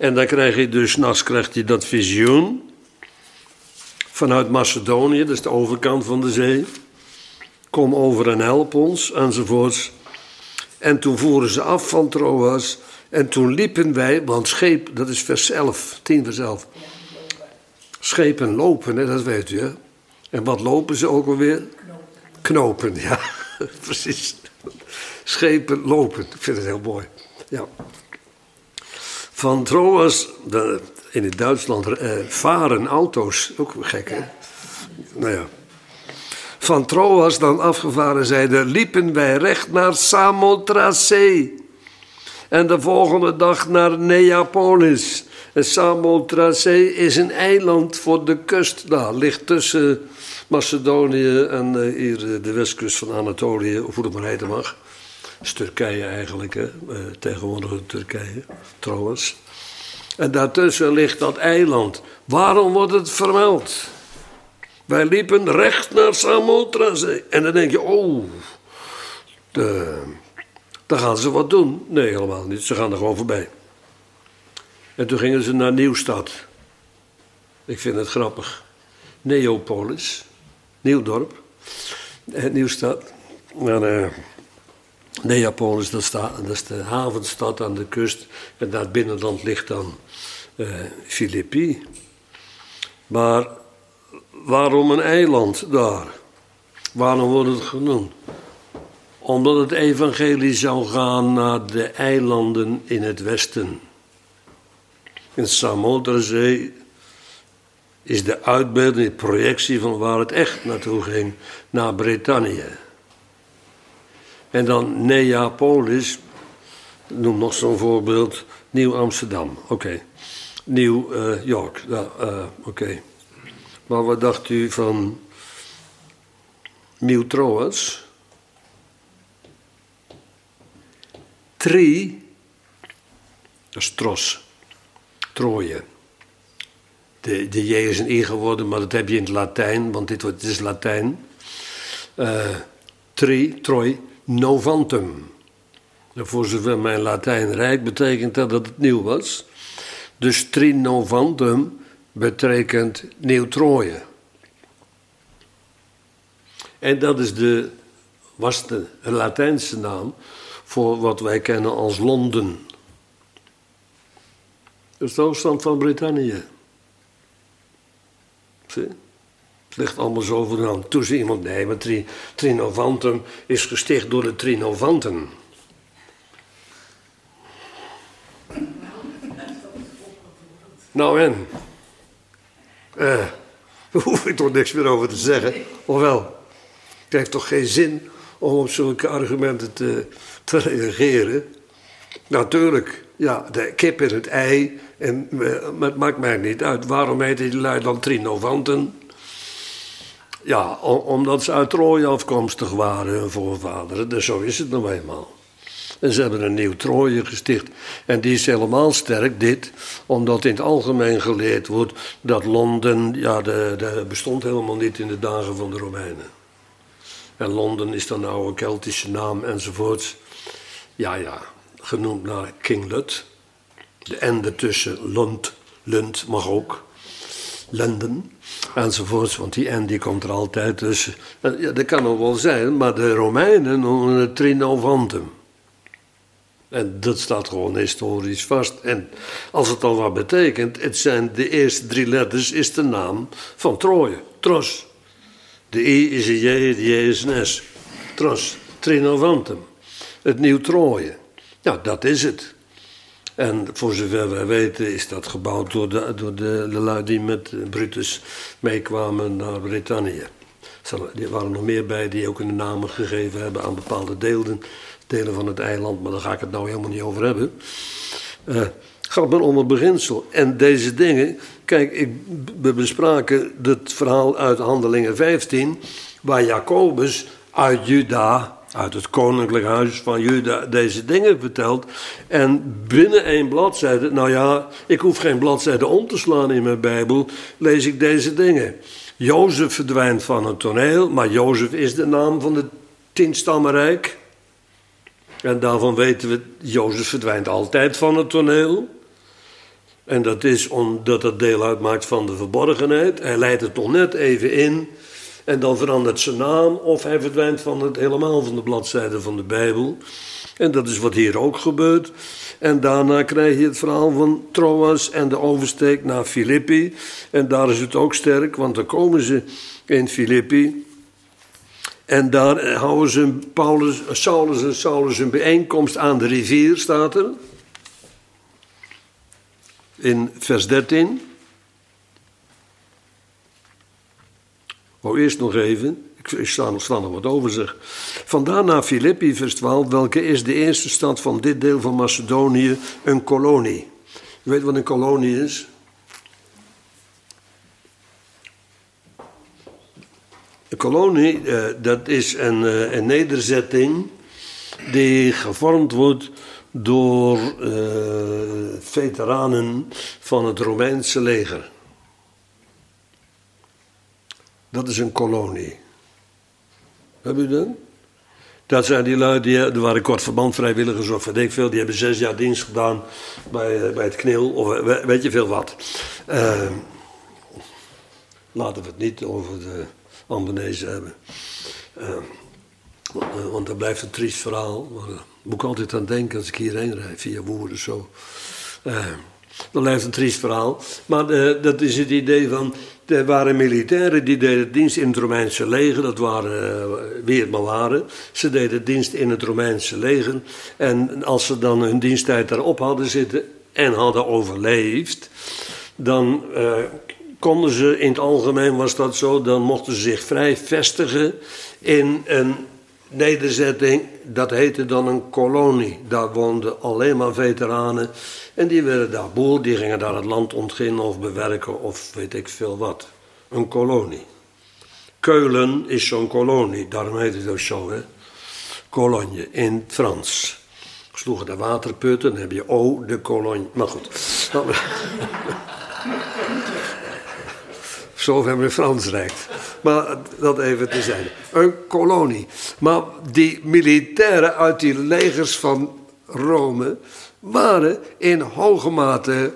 En dan krijg je dus, 's nachts krijgt hij dat visioen. Vanuit Macedonië, dat is de overkant van de zee. Kom over en help ons, enzovoorts. En toen voeren ze af van Troas. En toen liepen wij, want scheep, dat is vers 11, 10 vers 11. Schepen lopen, hè, dat weet u, hè. En wat lopen ze ook alweer? Knopen, ja, precies. Schepen lopen, ik vind het heel mooi. Ja. Van Troas, in het Duitsland varen auto's, ook gek, hè? Nou ja. Van Troas dan afgevaren zijde, liepen wij recht naar Samothrace. En de volgende dag naar Neapolis. En Samothrace is een eiland voor de kust. Daar ligt tussen Macedonië en hier de westkust van Anatolië, of hoe het maar heten mag. Dat is Turkije eigenlijk, hè? Tegenwoordig Turkije, trouwens. En daartussen ligt dat eiland. Waarom wordt het vermeld? Wij liepen recht naar Samothrace. En dan denk je, dan gaan ze wat doen. Nee, helemaal niet. Ze gaan er gewoon voorbij. En toen gingen ze naar Nieuwstad. Ik vind het grappig. Neapolis. Nieuwdorp. Nieuwstad. Maar Neapolis, dat is de havenstad aan de kust. En daar binnenland ligt dan Filippi. Maar waarom een eiland daar? Waarom wordt het genoemd? Omdat het evangelie zou gaan naar de eilanden in het westen. In Samothrace is de uitbeelding, de projectie van waar het echt naartoe ging, naar Brittannië. En dan Neapolis, noem nog zo'n voorbeeld, Nieuw-Amsterdam, oké. New-York, oké. Maar wat dacht u van Nieuw-Troas? Dat is Tros, Troje. De J is een I geworden, maar dat heb je in het Latijn, want dit is Latijn. Troi, Novantum. En voor zover mijn Latijn rijk betekent dat het nieuw was. Dus Trinovantum betekent Nieuw Troje. En dat is was de Latijnse naam voor wat wij kennen als Londen. Dat is de hoofdstad van Brittannië. Zie? Het ligt allemaal zo voor de hand. Toen zei iemand, nee, maar Trinovantum is gesticht door de Trinovanten. Nou en? Daar hoef ik toch niks meer over te zeggen. Ofwel, het heeft toch geen zin om op zulke argumenten te reageren. Natuurlijk, ja, de kip en het ei. En het maakt mij niet uit. Waarom heet die lui dan Trinovanten? Ja, omdat ze uit Troje afkomstig waren, hun voorvaderen. Dus zo is het nou eenmaal. En ze hebben een nieuw Troje gesticht. En die is helemaal sterk, dit, omdat in het algemeen geleerd wordt dat Londen, ja, dat bestond helemaal niet in de dagen van de Romeinen. En Londen is dan een oude Keltische naam enzovoorts. Ja, genoemd naar King Lut. De N ertussen, Lund mag ook. Lenden enzovoorts, want die N die komt er altijd tussen. Ja, dat kan nog wel zijn, maar de Romeinen noemen het Trinovantum. En dat staat gewoon historisch vast. En als het al wat betekent, het zijn de eerste 3 letters, is de naam van Troje. Tros. De I is een J, de J is een S. Tros. Trinovantum. Het nieuw Troje. Ja, dat is het. En voor zover wij weten is dat gebouwd door de lui die met Brutus meekwamen naar Brittannië. Er waren nog meer bij die ook een namen gegeven hebben aan bepaalde delen van het eiland, maar daar ga ik het nou helemaal niet over hebben. Gaat maar om het beginsel. En deze dingen, kijk, we bespraken het verhaal uit Handelingen 15, waar Jacobus uit Juda, uit het koninklijk huis van Juda, deze dingen vertelt. En binnen 1 bladzijde, nou ja, ik hoef geen bladzijde om te slaan in mijn Bijbel, lees ik deze dingen. Jozef verdwijnt van het toneel, maar Jozef is de naam van het 10-stammenrijk. En daarvan weten we, Jozef verdwijnt altijd van het toneel. En dat is omdat het deel uitmaakt van de verborgenheid. Hij leidt het nog net even in. En dan verandert zijn naam. Of hij verdwijnt helemaal van de bladzijde van de Bijbel. En dat is wat hier ook gebeurt. En daarna krijg je het verhaal van Troas en de oversteek naar Filippi. En daar is het ook sterk, want dan komen ze in Filippi. En daar houden ze Saulus een bijeenkomst aan de rivier, staat er. In vers 13. Eerst nog even. Ik sla nog wat over, zeg. Vandaar naar Filippi, vers 12, welke is de eerste stad van dit deel van Macedonië, een kolonie. U weet wat een kolonie is? Een kolonie, dat is een nederzetting die gevormd wordt door veteranen van het Romeinse leger. Dat is een kolonie. Heb u dat? Dat zijn die lui, die waren kort verband vrijwilligers of weet ik veel. Die hebben 6 jaar dienst gedaan bij het KNIL of weet je veel wat. Laten we het niet over de Ambenezen hebben. Want dat blijft een triest verhaal. Maar daar moet ik altijd aan denken als ik hierheen rijd via Woerden zo. Dat blijft een triest verhaal. Maar dat is het idee van... Er waren militairen die deden dienst in het Romeinse leger. Dat waren wie het maar waren. Ze deden dienst in het Romeinse leger. En als ze dan hun diensttijd daarop hadden zitten en hadden overleefd... dan konden ze, in het algemeen was dat zo... dan mochten ze zich vrij vestigen in een nederzetting. Dat heette dan een kolonie. Daar woonden alleen maar veteranen... En die werden daar boer, die gingen daar het land ontginnen of bewerken of weet ik veel wat. Een kolonie. Keulen is zo'n kolonie, daarom heet het ook zo, hè. Cologne, in het Frans. Sloegen de waterputten, dan heb je de Cologne. Maar goed. Zo hebben we Frans reikt. Maar dat even tezijde. Een kolonie. Maar die militairen uit die legers van Rome... waren in hoge mate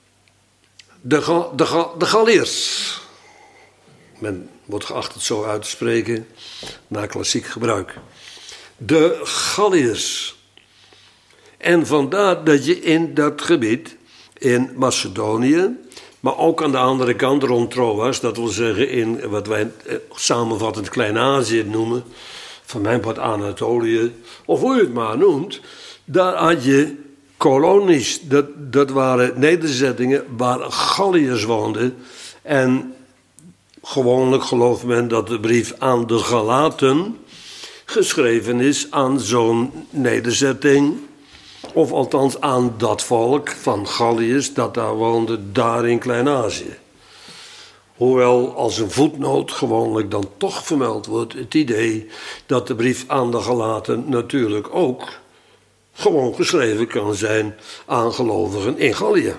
de Galliërs. Men wordt geacht het zo uit te spreken, naar klassiek gebruik. De Galliërs. En vandaar dat je in dat gebied, in Macedonië, maar ook aan de andere kant rond Troas, dat wil zeggen in wat wij samenvattend Klein-Azië noemen, van mijn part Anatolië, of hoe je het maar noemt, daar had je kolonies, dat waren nederzettingen waar Galliërs woonden. En gewoonlijk gelooft men dat de brief aan de Galaten geschreven is aan zo'n nederzetting. Of althans aan dat volk van Galliërs dat daar woonde, daar in Klein-Azië. Hoewel als een voetnoot gewoonlijk dan toch vermeld wordt het idee dat de brief aan de Galaten natuurlijk ook gewoon geschreven kan zijn aan gelovigen in Gallië.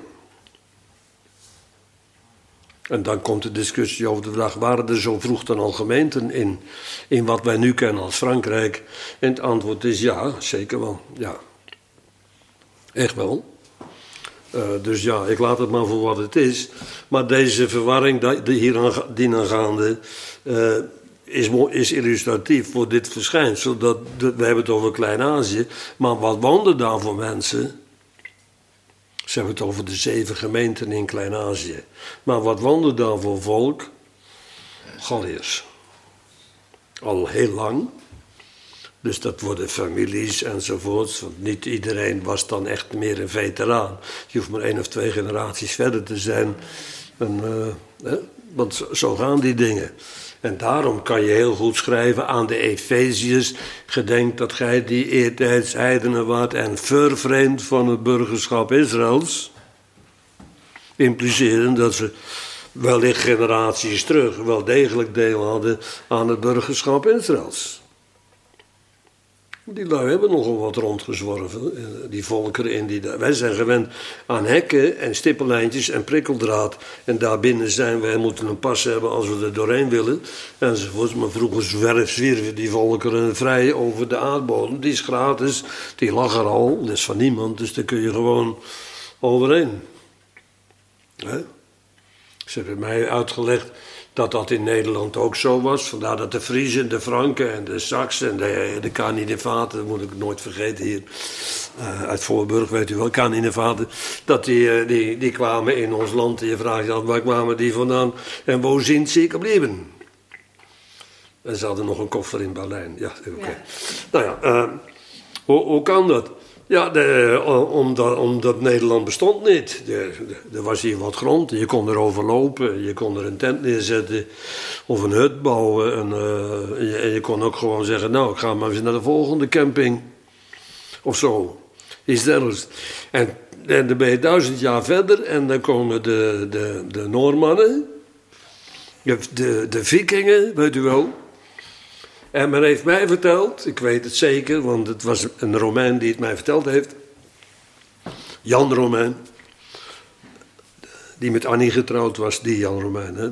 En dan komt de discussie over de vraag, waren er zo vroeg dan al gemeenten in wat wij nu kennen als Frankrijk? En het antwoord is ja, zeker wel, ja. Echt wel. Dus ja, ik laat het maar voor wat het is. Maar deze verwarring die aangaande is illustratief voor dit verschijnsel. We hebben het over Klein-Azië. Maar wat woonden daar voor mensen? Ze hebben het over de 7 gemeenten in Klein-Azië. Maar wat woonden daar voor volk? Galliërs. Al heel lang. Dus dat worden families enzovoorts. Want niet iedereen was dan echt meer een veteraan. Je hoeft maar 1 of 2 generaties verder te zijn. Want zo gaan die dingen. En daarom kan je heel goed schrijven aan de Efeziërs: gedenk dat gij die eertijds heidenen waart en vervreemd van het burgerschap Israëls. Impliceren dat ze wellicht generaties terug wel degelijk deel hadden aan het burgerschap Israëls. Die lui hebben nogal wat rondgezworven, die volkeren. Wij zijn gewend aan hekken en stippenlijntjes en prikkeldraad. En daarbinnen zijn wij, moeten een pas hebben als we er doorheen willen. Enzovoorts. Maar vroeger zwierven die volkeren vrij over de aardbodem. Die is gratis, die lag er al, dat is van niemand. Dus daar kun je gewoon overheen. Hè? Ze hebben mij uitgelegd dat dat in Nederland ook zo was. Vandaar dat de Friezen, de Franken en de Saksen en de Caninevaten, dat moet ik nooit vergeten hier, uit Voorburg, weet u wel, Caninevaten, dat die kwamen in ons land. En je vraagt je af, waar kwamen die vandaan en waar zijn ze gebleven? En ze hadden nog een koffer in Berlijn. Ja, oké. Ja. Nou ja, hoe kan dat? Ja, omdat Nederland bestond niet. Er was hier wat grond, je kon erover lopen, je kon er een tent neerzetten of een hut bouwen. En je kon ook gewoon zeggen, nou, ik ga maar eens naar de volgende camping. Of zo, iets dergelijks. En dan ben je 1000 jaar verder en dan komen de Noormannen, de Vikingen, weet u wel. En men heeft mij verteld, ik weet het zeker, want het was een Romein die het mij verteld heeft. Jan Romein. Die met Annie getrouwd was, die Jan Romein. Hè?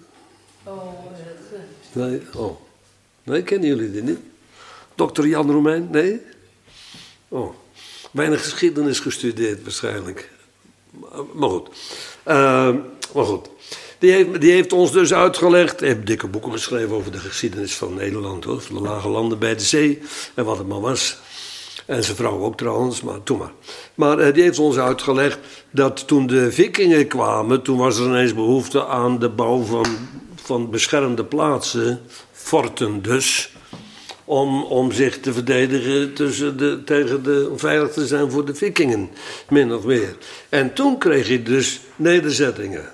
Nee, oh. Nee, kennen jullie die niet? Dokter Jan Romein, nee? Oh. Weinig geschiedenis gestudeerd waarschijnlijk. Maar goed. Maar goed. Die heeft ons dus uitgelegd. Hij heeft dikke boeken geschreven over de geschiedenis van Nederland, hoor. Van de lage landen bij de zee en wat het maar was. En zijn vrouw ook trouwens, maar toen maar. Maar die heeft ons uitgelegd dat toen de Vikingen kwamen, toen was er ineens behoefte aan de bouw van beschermde plaatsen, forten dus, om zich te verdedigen om veilig te zijn voor de Vikingen, min of meer. En toen kreeg je dus nederzettingen.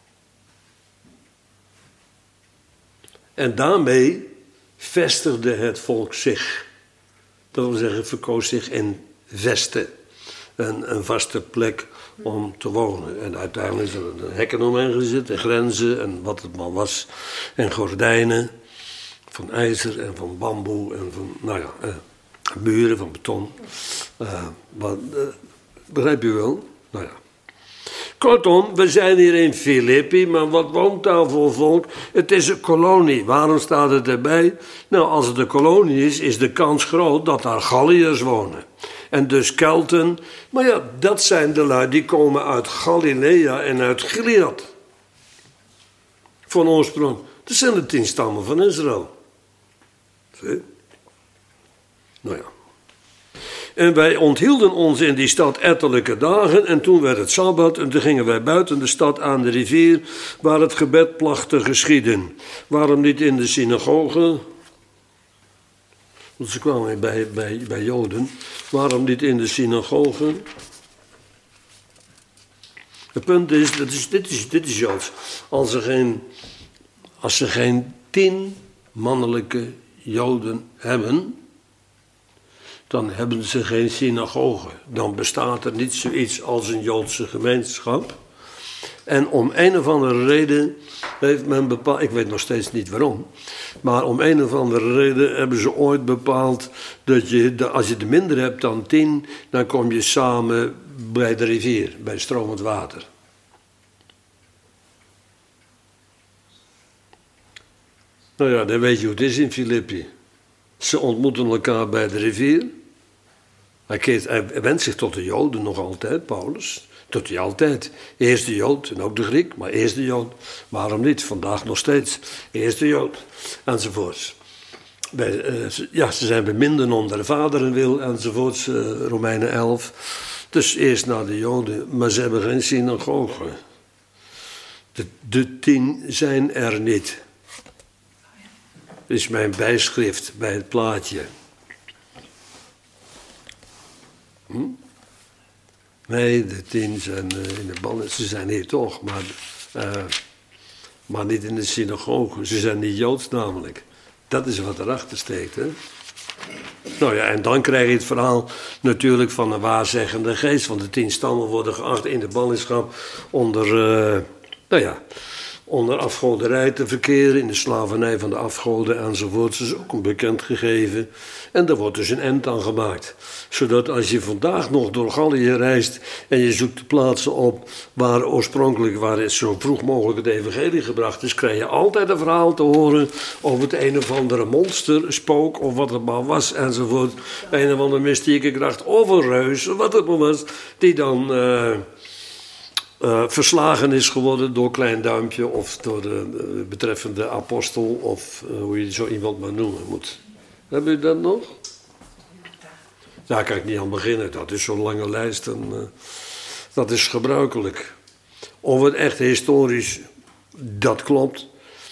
En daarmee vestigde het volk zich. Dat wil zeggen, verkoos zich in vesten. Een vaste plek om te wonen. En uiteindelijk zijn er hekken omheen gezet en grenzen en wat het maar was. En gordijnen van ijzer en van bamboe en van, nou ja, muren van beton. Begrijp je wel? Nou ja. Kortom, we zijn hier in Filippi, maar wat woont daar voor volk? Het is een kolonie. Waarom staat het erbij? Nou, als het een kolonie is de kans groot dat daar Galliërs wonen. En dus Kelten. Maar ja, dat zijn de lui die komen uit Galilea en uit Gilead. Van oorsprong. Dat zijn de 10 stammen van Israël. Zie? Nou ja. En wij onthielden ons in die stad ettelijke dagen. En toen werd het Sabbat. En toen gingen wij buiten de stad aan de rivier. Waar het gebed placht te geschieden. Waarom niet in de synagoge? Want ze kwamen bij Joden. Waarom niet in de synagoge? Het punt is, dit is Joods. Als ze geen 10 mannelijke Joden hebben, dan hebben ze geen synagoge. Dan bestaat er niet zoiets als een Joodse gemeenschap. En om een of andere reden heeft men bepaald, ik weet nog steeds niet waarom, maar om een of andere reden hebben ze ooit bepaald dat als je er minder hebt dan 10, dan kom je samen bij de rivier, bij stromend water. Nou ja, dan weet je hoe het is in Filippi. Ze ontmoeten elkaar bij de rivier. Hij wendt zich tot de Joden nog altijd, Paulus. Tot hij altijd. Eerst de Jood en ook de Griek, maar eerst de Jood. Waarom niet? Vandaag nog steeds. Eerst de Jood. Enzovoorts. Ze zijn beminden om der vaderen wil, enzovoorts. Romeinen 11. Dus eerst naar de Joden, maar ze hebben geen synagoge. De 10 zijn er niet. Dat is mijn bijschrift bij het plaatje. Nee, de 10 zijn in de band. Ze zijn hier toch, maar niet in de synagoge. Ze zijn niet Joods namelijk. Dat is wat erachter steekt, hè. Nou ja, en dan krijg je het verhaal natuurlijk van een waarzeggende geest. Want de 10 stammen worden geacht in de ballingschap onder afgoderij te verkeren, in de slavernij van de afgoden enzovoort. Dat is ook een bekend gegeven. En daar wordt dus een end aan gemaakt. Zodat als je vandaag nog door Gallië reist en je zoekt de plaatsen op waar het zo vroeg mogelijk het evangelie gebracht is, krijg je altijd een verhaal te horen over het een of andere monster, spook of wat het maar was enzovoort. Een of andere mystieke kracht of een reus, wat het maar was, die dan verslagen is geworden door Klein Duimpje of door de betreffende apostel of hoe je zo iemand maar noemen moet. Hebben u dat nog? Daar kan ik niet aan beginnen. Dat is zo'n lange lijst en dat is gebruikelijk. Of het echt historisch, dat klopt.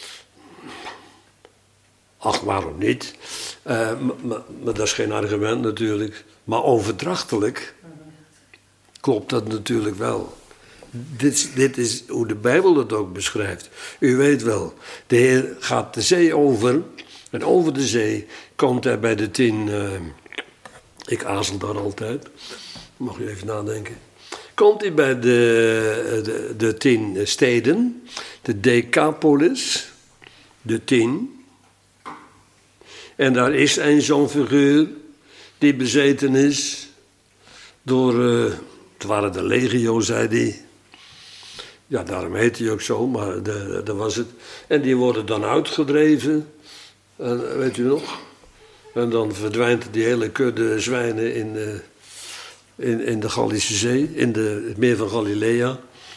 Ach, waarom niet? Maar dat is geen argument natuurlijk. Maar overdrachtelijk klopt dat natuurlijk wel. Dit is hoe de Bijbel het ook beschrijft. U weet wel, de Heer gaat de zee over. En over de zee komt hij bij de 10... ik aarzel daar altijd. Mag u even nadenken. Komt hij bij de 10 steden. De Decapolis. De 10. En daar is een zo'n figuur die bezeten is door... het waren de legio, zei hij. Ja, daarom heet hij ook zo, maar dat was het. En die worden dan uitgedreven. En, weet u nog? En dan verdwijnt die hele kudde zwijnen in de Gallische Zee, in het meer van Galilea.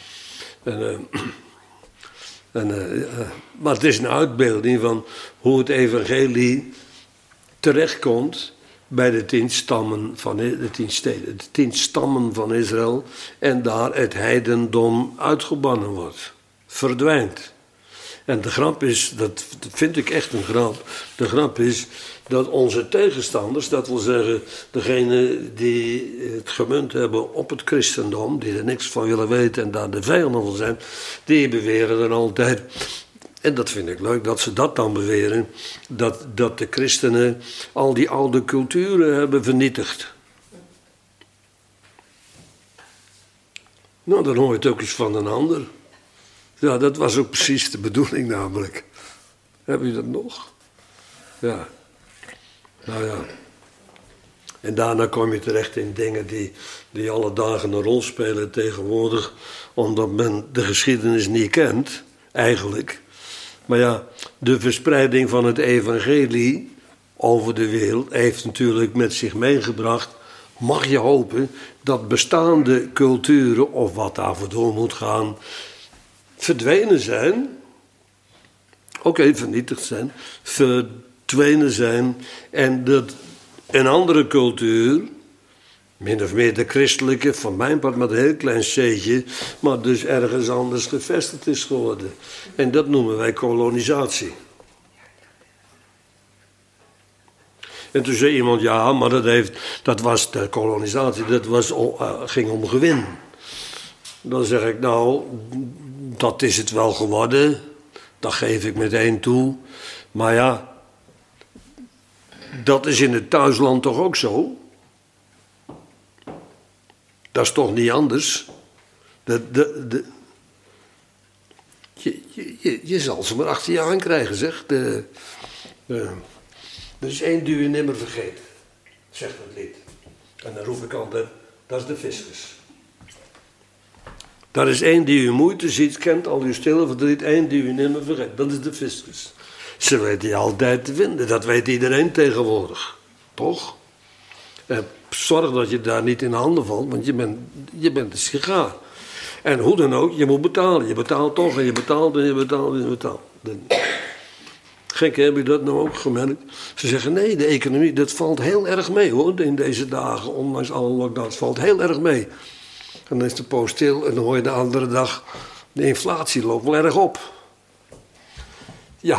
Maar het is een uitbeelding van hoe het evangelie terechtkomt bij de 10 stammen van de 10 steden, de 10 stammen van Israël, en daar het heidendom uitgebannen wordt, verdwijnt. En de grap is, dat vind ik echt een grap, de grap is dat onze tegenstanders, dat wil zeggen degenen die het gemunt hebben op het christendom, die er niks van willen weten en daar de vijanden van zijn, die beweren dan altijd, en dat vind ik leuk, dat ze dat dan beweren, dat de christenen al die oude culturen hebben vernietigd. Nou, dan hoor je het ook eens van een ander. Ja, dat was ook precies de bedoeling namelijk. Heb je dat nog? Ja. Nou ja. En daarna kom je terecht in dingen die alle dagen een rol spelen tegenwoordig, omdat men de geschiedenis niet kent, eigenlijk. Maar ja, de verspreiding van het evangelie over de wereld heeft natuurlijk met zich meegebracht, mag je hopen, dat bestaande culturen, of wat daarvoor door moet gaan, verdwenen zijn. Oké, vernietigd zijn. Verdwenen zijn. En dat een andere cultuur, min of meer de christelijke, van mijn part met een heel klein c'tje, maar dus ergens anders gevestigd is geworden. En dat noemen wij kolonisatie. En toen zei iemand, ja, maar dat was de kolonisatie, ging om gewin. Dan zeg ik, nou, dat is het wel geworden. Dat geef ik meteen toe. Maar ja, dat is in het thuisland toch ook zo? Dat is toch niet anders? Je zal ze maar achter je aan krijgen, zeg. Er is één die je nimmer vergeet, zegt het lied. En dan roep ik altijd, dat is de fiscus. Daar is één die uw moeite ziet, kent al uw stille verdriet, één die u nimmer vergeet. Dat is de fiscus. Ze weten je altijd te vinden, dat weet iedereen tegenwoordig. Toch? En zorg dat je daar niet in handen valt, want je bent een sigaar. En hoe dan ook, je moet betalen. Je betaalt toch en je betaalt en je betaalt en je betaalt. Gek, heb je dat nou ook gemerkt? Ze zeggen, nee, de economie, dat valt heel erg mee hoor, in deze dagen, ondanks alle lockdowns, valt heel erg mee. En dan is de poos stil en dan hoor je de andere dag, de inflatie loopt wel erg op. Ja,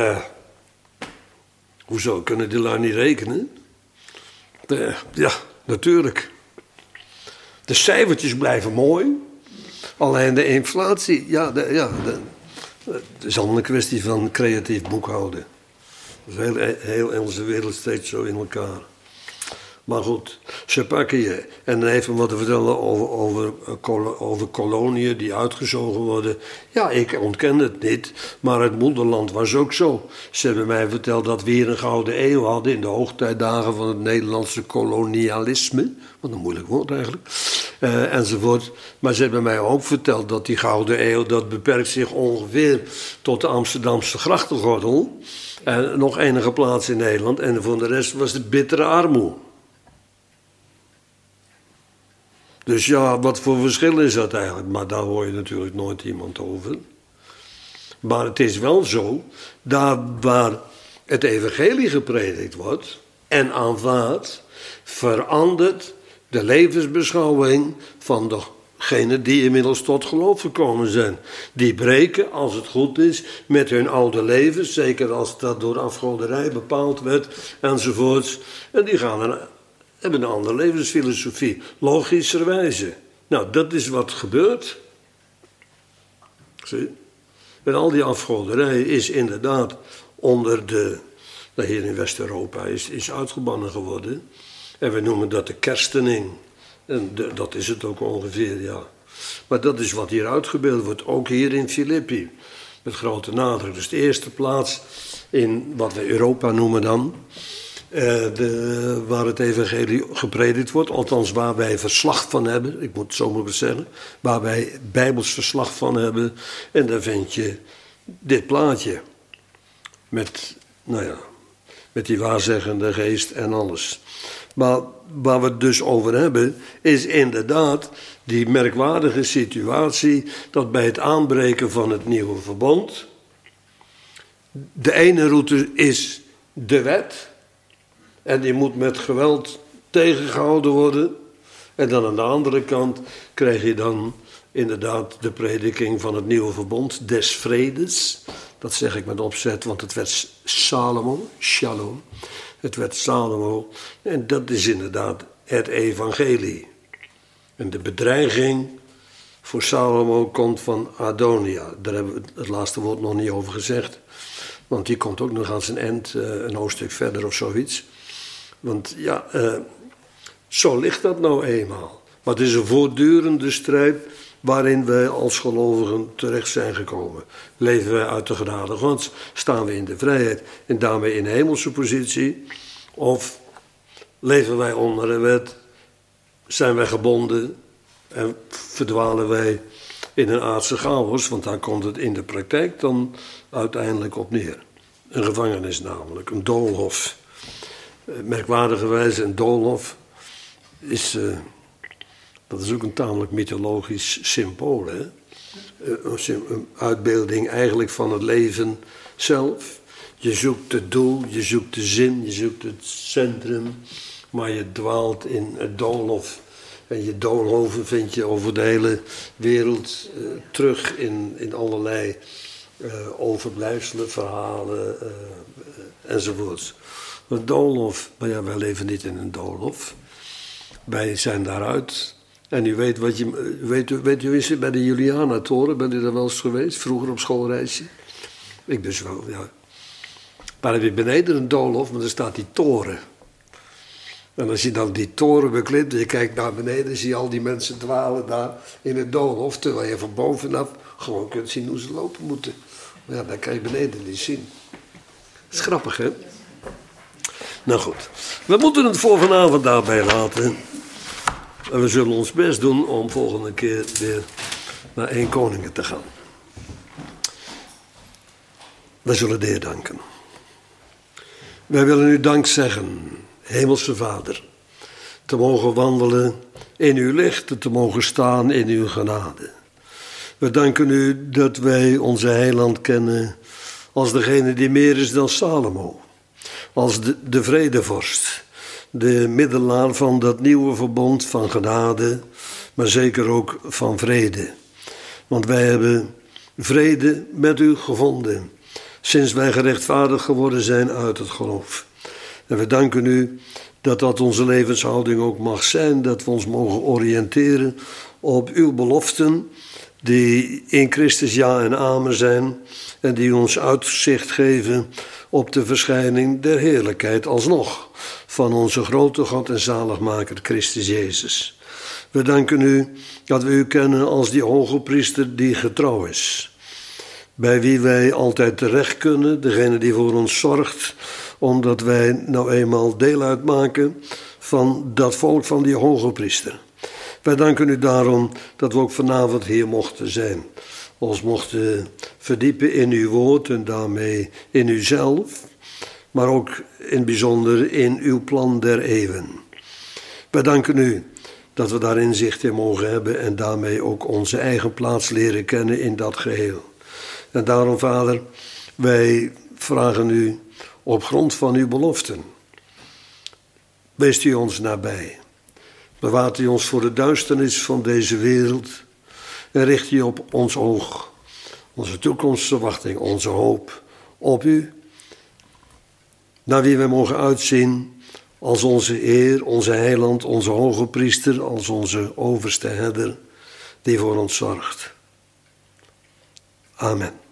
hoezo, kunnen die lui niet rekenen? Ja, natuurlijk. De cijfertjes blijven mooi, alleen de inflatie, het is allemaal een kwestie van creatief boekhouden. Dat is heel onze wereld steeds zo in elkaar. Maar goed, ze pakken je. En dan even wat te vertellen over koloniën die uitgezogen worden. Ja, ik ontken het niet, maar het moederland was ook zo. Ze hebben mij verteld dat we hier een gouden eeuw hadden in de hoogtijdagen van het Nederlandse kolonialisme. Wat een moeilijk woord eigenlijk. Enzovoort. Maar ze hebben mij ook verteld dat die gouden eeuw, dat beperkt zich ongeveer tot de Amsterdamse grachtengordel. En nog enige plaats in Nederland. En voor de rest was het bittere armoede. Dus ja, wat voor verschil is dat eigenlijk? Maar daar hoor je natuurlijk nooit iemand over. Maar het is wel zo, daar waar het evangelie gepredikt wordt en aanvaard, verandert de levensbeschouwing van degenen die inmiddels tot geloof gekomen zijn. Die breken, als het goed is, met hun oude leven, zeker als dat door afgoderij bepaald werd, enzovoorts. En die hebben een andere levensfilosofie, logischerwijze. Nou, dat is wat gebeurt. Zie? En al die afgoderij is inderdaad onder hier in West-Europa is uitgebannen geworden. En we noemen dat de kerstening. En dat is het ook ongeveer, ja. Maar dat is wat hier uitgebeeld wordt, ook hier in Filippi. Met grote nadruk. Dus de eerste plaats in wat we Europa noemen dan. Waar het evangelie gepredikt wordt, althans waar wij verslag van hebben, ik moet het zo maar zeggen, waar wij bijbels verslag van hebben, en daar vind je dit plaatje, met die waarzeggende geest en alles. Maar waar we het dus over hebben, is inderdaad die merkwaardige situatie dat bij het aanbreken van het nieuwe verbond, de ene route is de wet, en die moet met geweld tegengehouden worden. En dan aan de andere kant krijg je dan inderdaad de prediking van het nieuwe verbond des vredes. Dat zeg ik met opzet, want het werd Shalom. Het werd Salomo. En dat is inderdaad het evangelie. En de bedreiging voor Salomo komt van Adonia. Daar hebben we het laatste woord nog niet over gezegd. Want die komt ook nog aan zijn eind, een hoofdstuk verder of zoiets. Want ja, zo ligt dat nou eenmaal. Maar het is een voortdurende strijd waarin wij als gelovigen terecht zijn gekomen. Leven wij uit de genade Gods, staan we in de vrijheid en daarmee in de hemelse positie? Of leven wij onder de wet, zijn wij gebonden en verdwalen wij in een aardse chaos? Want daar komt het in de praktijk dan uiteindelijk op neer. Een gevangenis namelijk, een doolhof. Merkwaardigerwijze een doolhof is, dat is ook een tamelijk mythologisch symbool. Hè? Een uitbeelding eigenlijk van het leven zelf. Je zoekt het doel, je zoekt de zin, je zoekt het centrum. Maar je dwaalt in het doolhof. En je doolhoven vind je over de hele wereld terug in allerlei overblijfselen, verhalen enzovoorts. Een doolhof, maar ja, wij leven niet in een doolhof. Wij zijn daaruit. En u weet wat weet u eens bij de Juliana-toren, bent u daar wel eens geweest, vroeger op schoolreisje? Ik dus wel, ja. Maar heb je beneden een doolhof, maar er staat die toren. En als je dan die toren beklimt en je kijkt naar beneden, zie je al die mensen dwalen daar in het doolhof, terwijl je van bovenaf gewoon kunt zien hoe ze lopen moeten. Maar ja, dat kan je beneden niet zien. Dat is grappig, hè? Nou goed, we moeten het voor vanavond daarbij laten. En we zullen ons best doen om volgende keer weer naar 1 Koningen te gaan. We zullen de Heer danken. Wij willen u dank zeggen, Hemelse Vader, te mogen wandelen in uw licht, te mogen staan in uw genade. We danken u dat wij onze heiland kennen als degene die meer is dan Salomo. Als de vredevorst, de middelaar van dat nieuwe verbond van genade, maar zeker ook van vrede. Want wij hebben vrede met u gevonden, sinds wij gerechtvaardigd geworden zijn uit het geloof. En we danken u dat dat onze levenshouding ook mag zijn, dat we ons mogen oriënteren op uw beloften, die in Christus ja en amen zijn en die ons uitzicht geven op de verschijning der heerlijkheid alsnog van onze grote God en zaligmaker Christus Jezus. We danken u dat we u kennen als die hoge priester die getrouw is, bij wie wij altijd terecht kunnen, degene die voor ons zorgt, omdat wij nou eenmaal deel uitmaken van dat volk van die hoge priester. Wij danken u daarom dat we ook vanavond hier mochten zijn. Ons mochten verdiepen in uw woord en daarmee in uzelf, maar ook in het bijzonder in uw plan der eeuwen. Wij danken u dat we daar inzicht in mogen hebben en daarmee ook onze eigen plaats leren kennen in dat geheel. En daarom, Vader, wij vragen u op grond van uw beloften. Wees u ons nabij. Bewaart u ons voor de duisternis van deze wereld. En richt u op ons oog, onze toekomstverwachting, onze hoop op u. Naar wie wij mogen uitzien als onze Heer, onze Heiland, onze hoge priester, als onze overste herder die voor ons zorgt. Amen.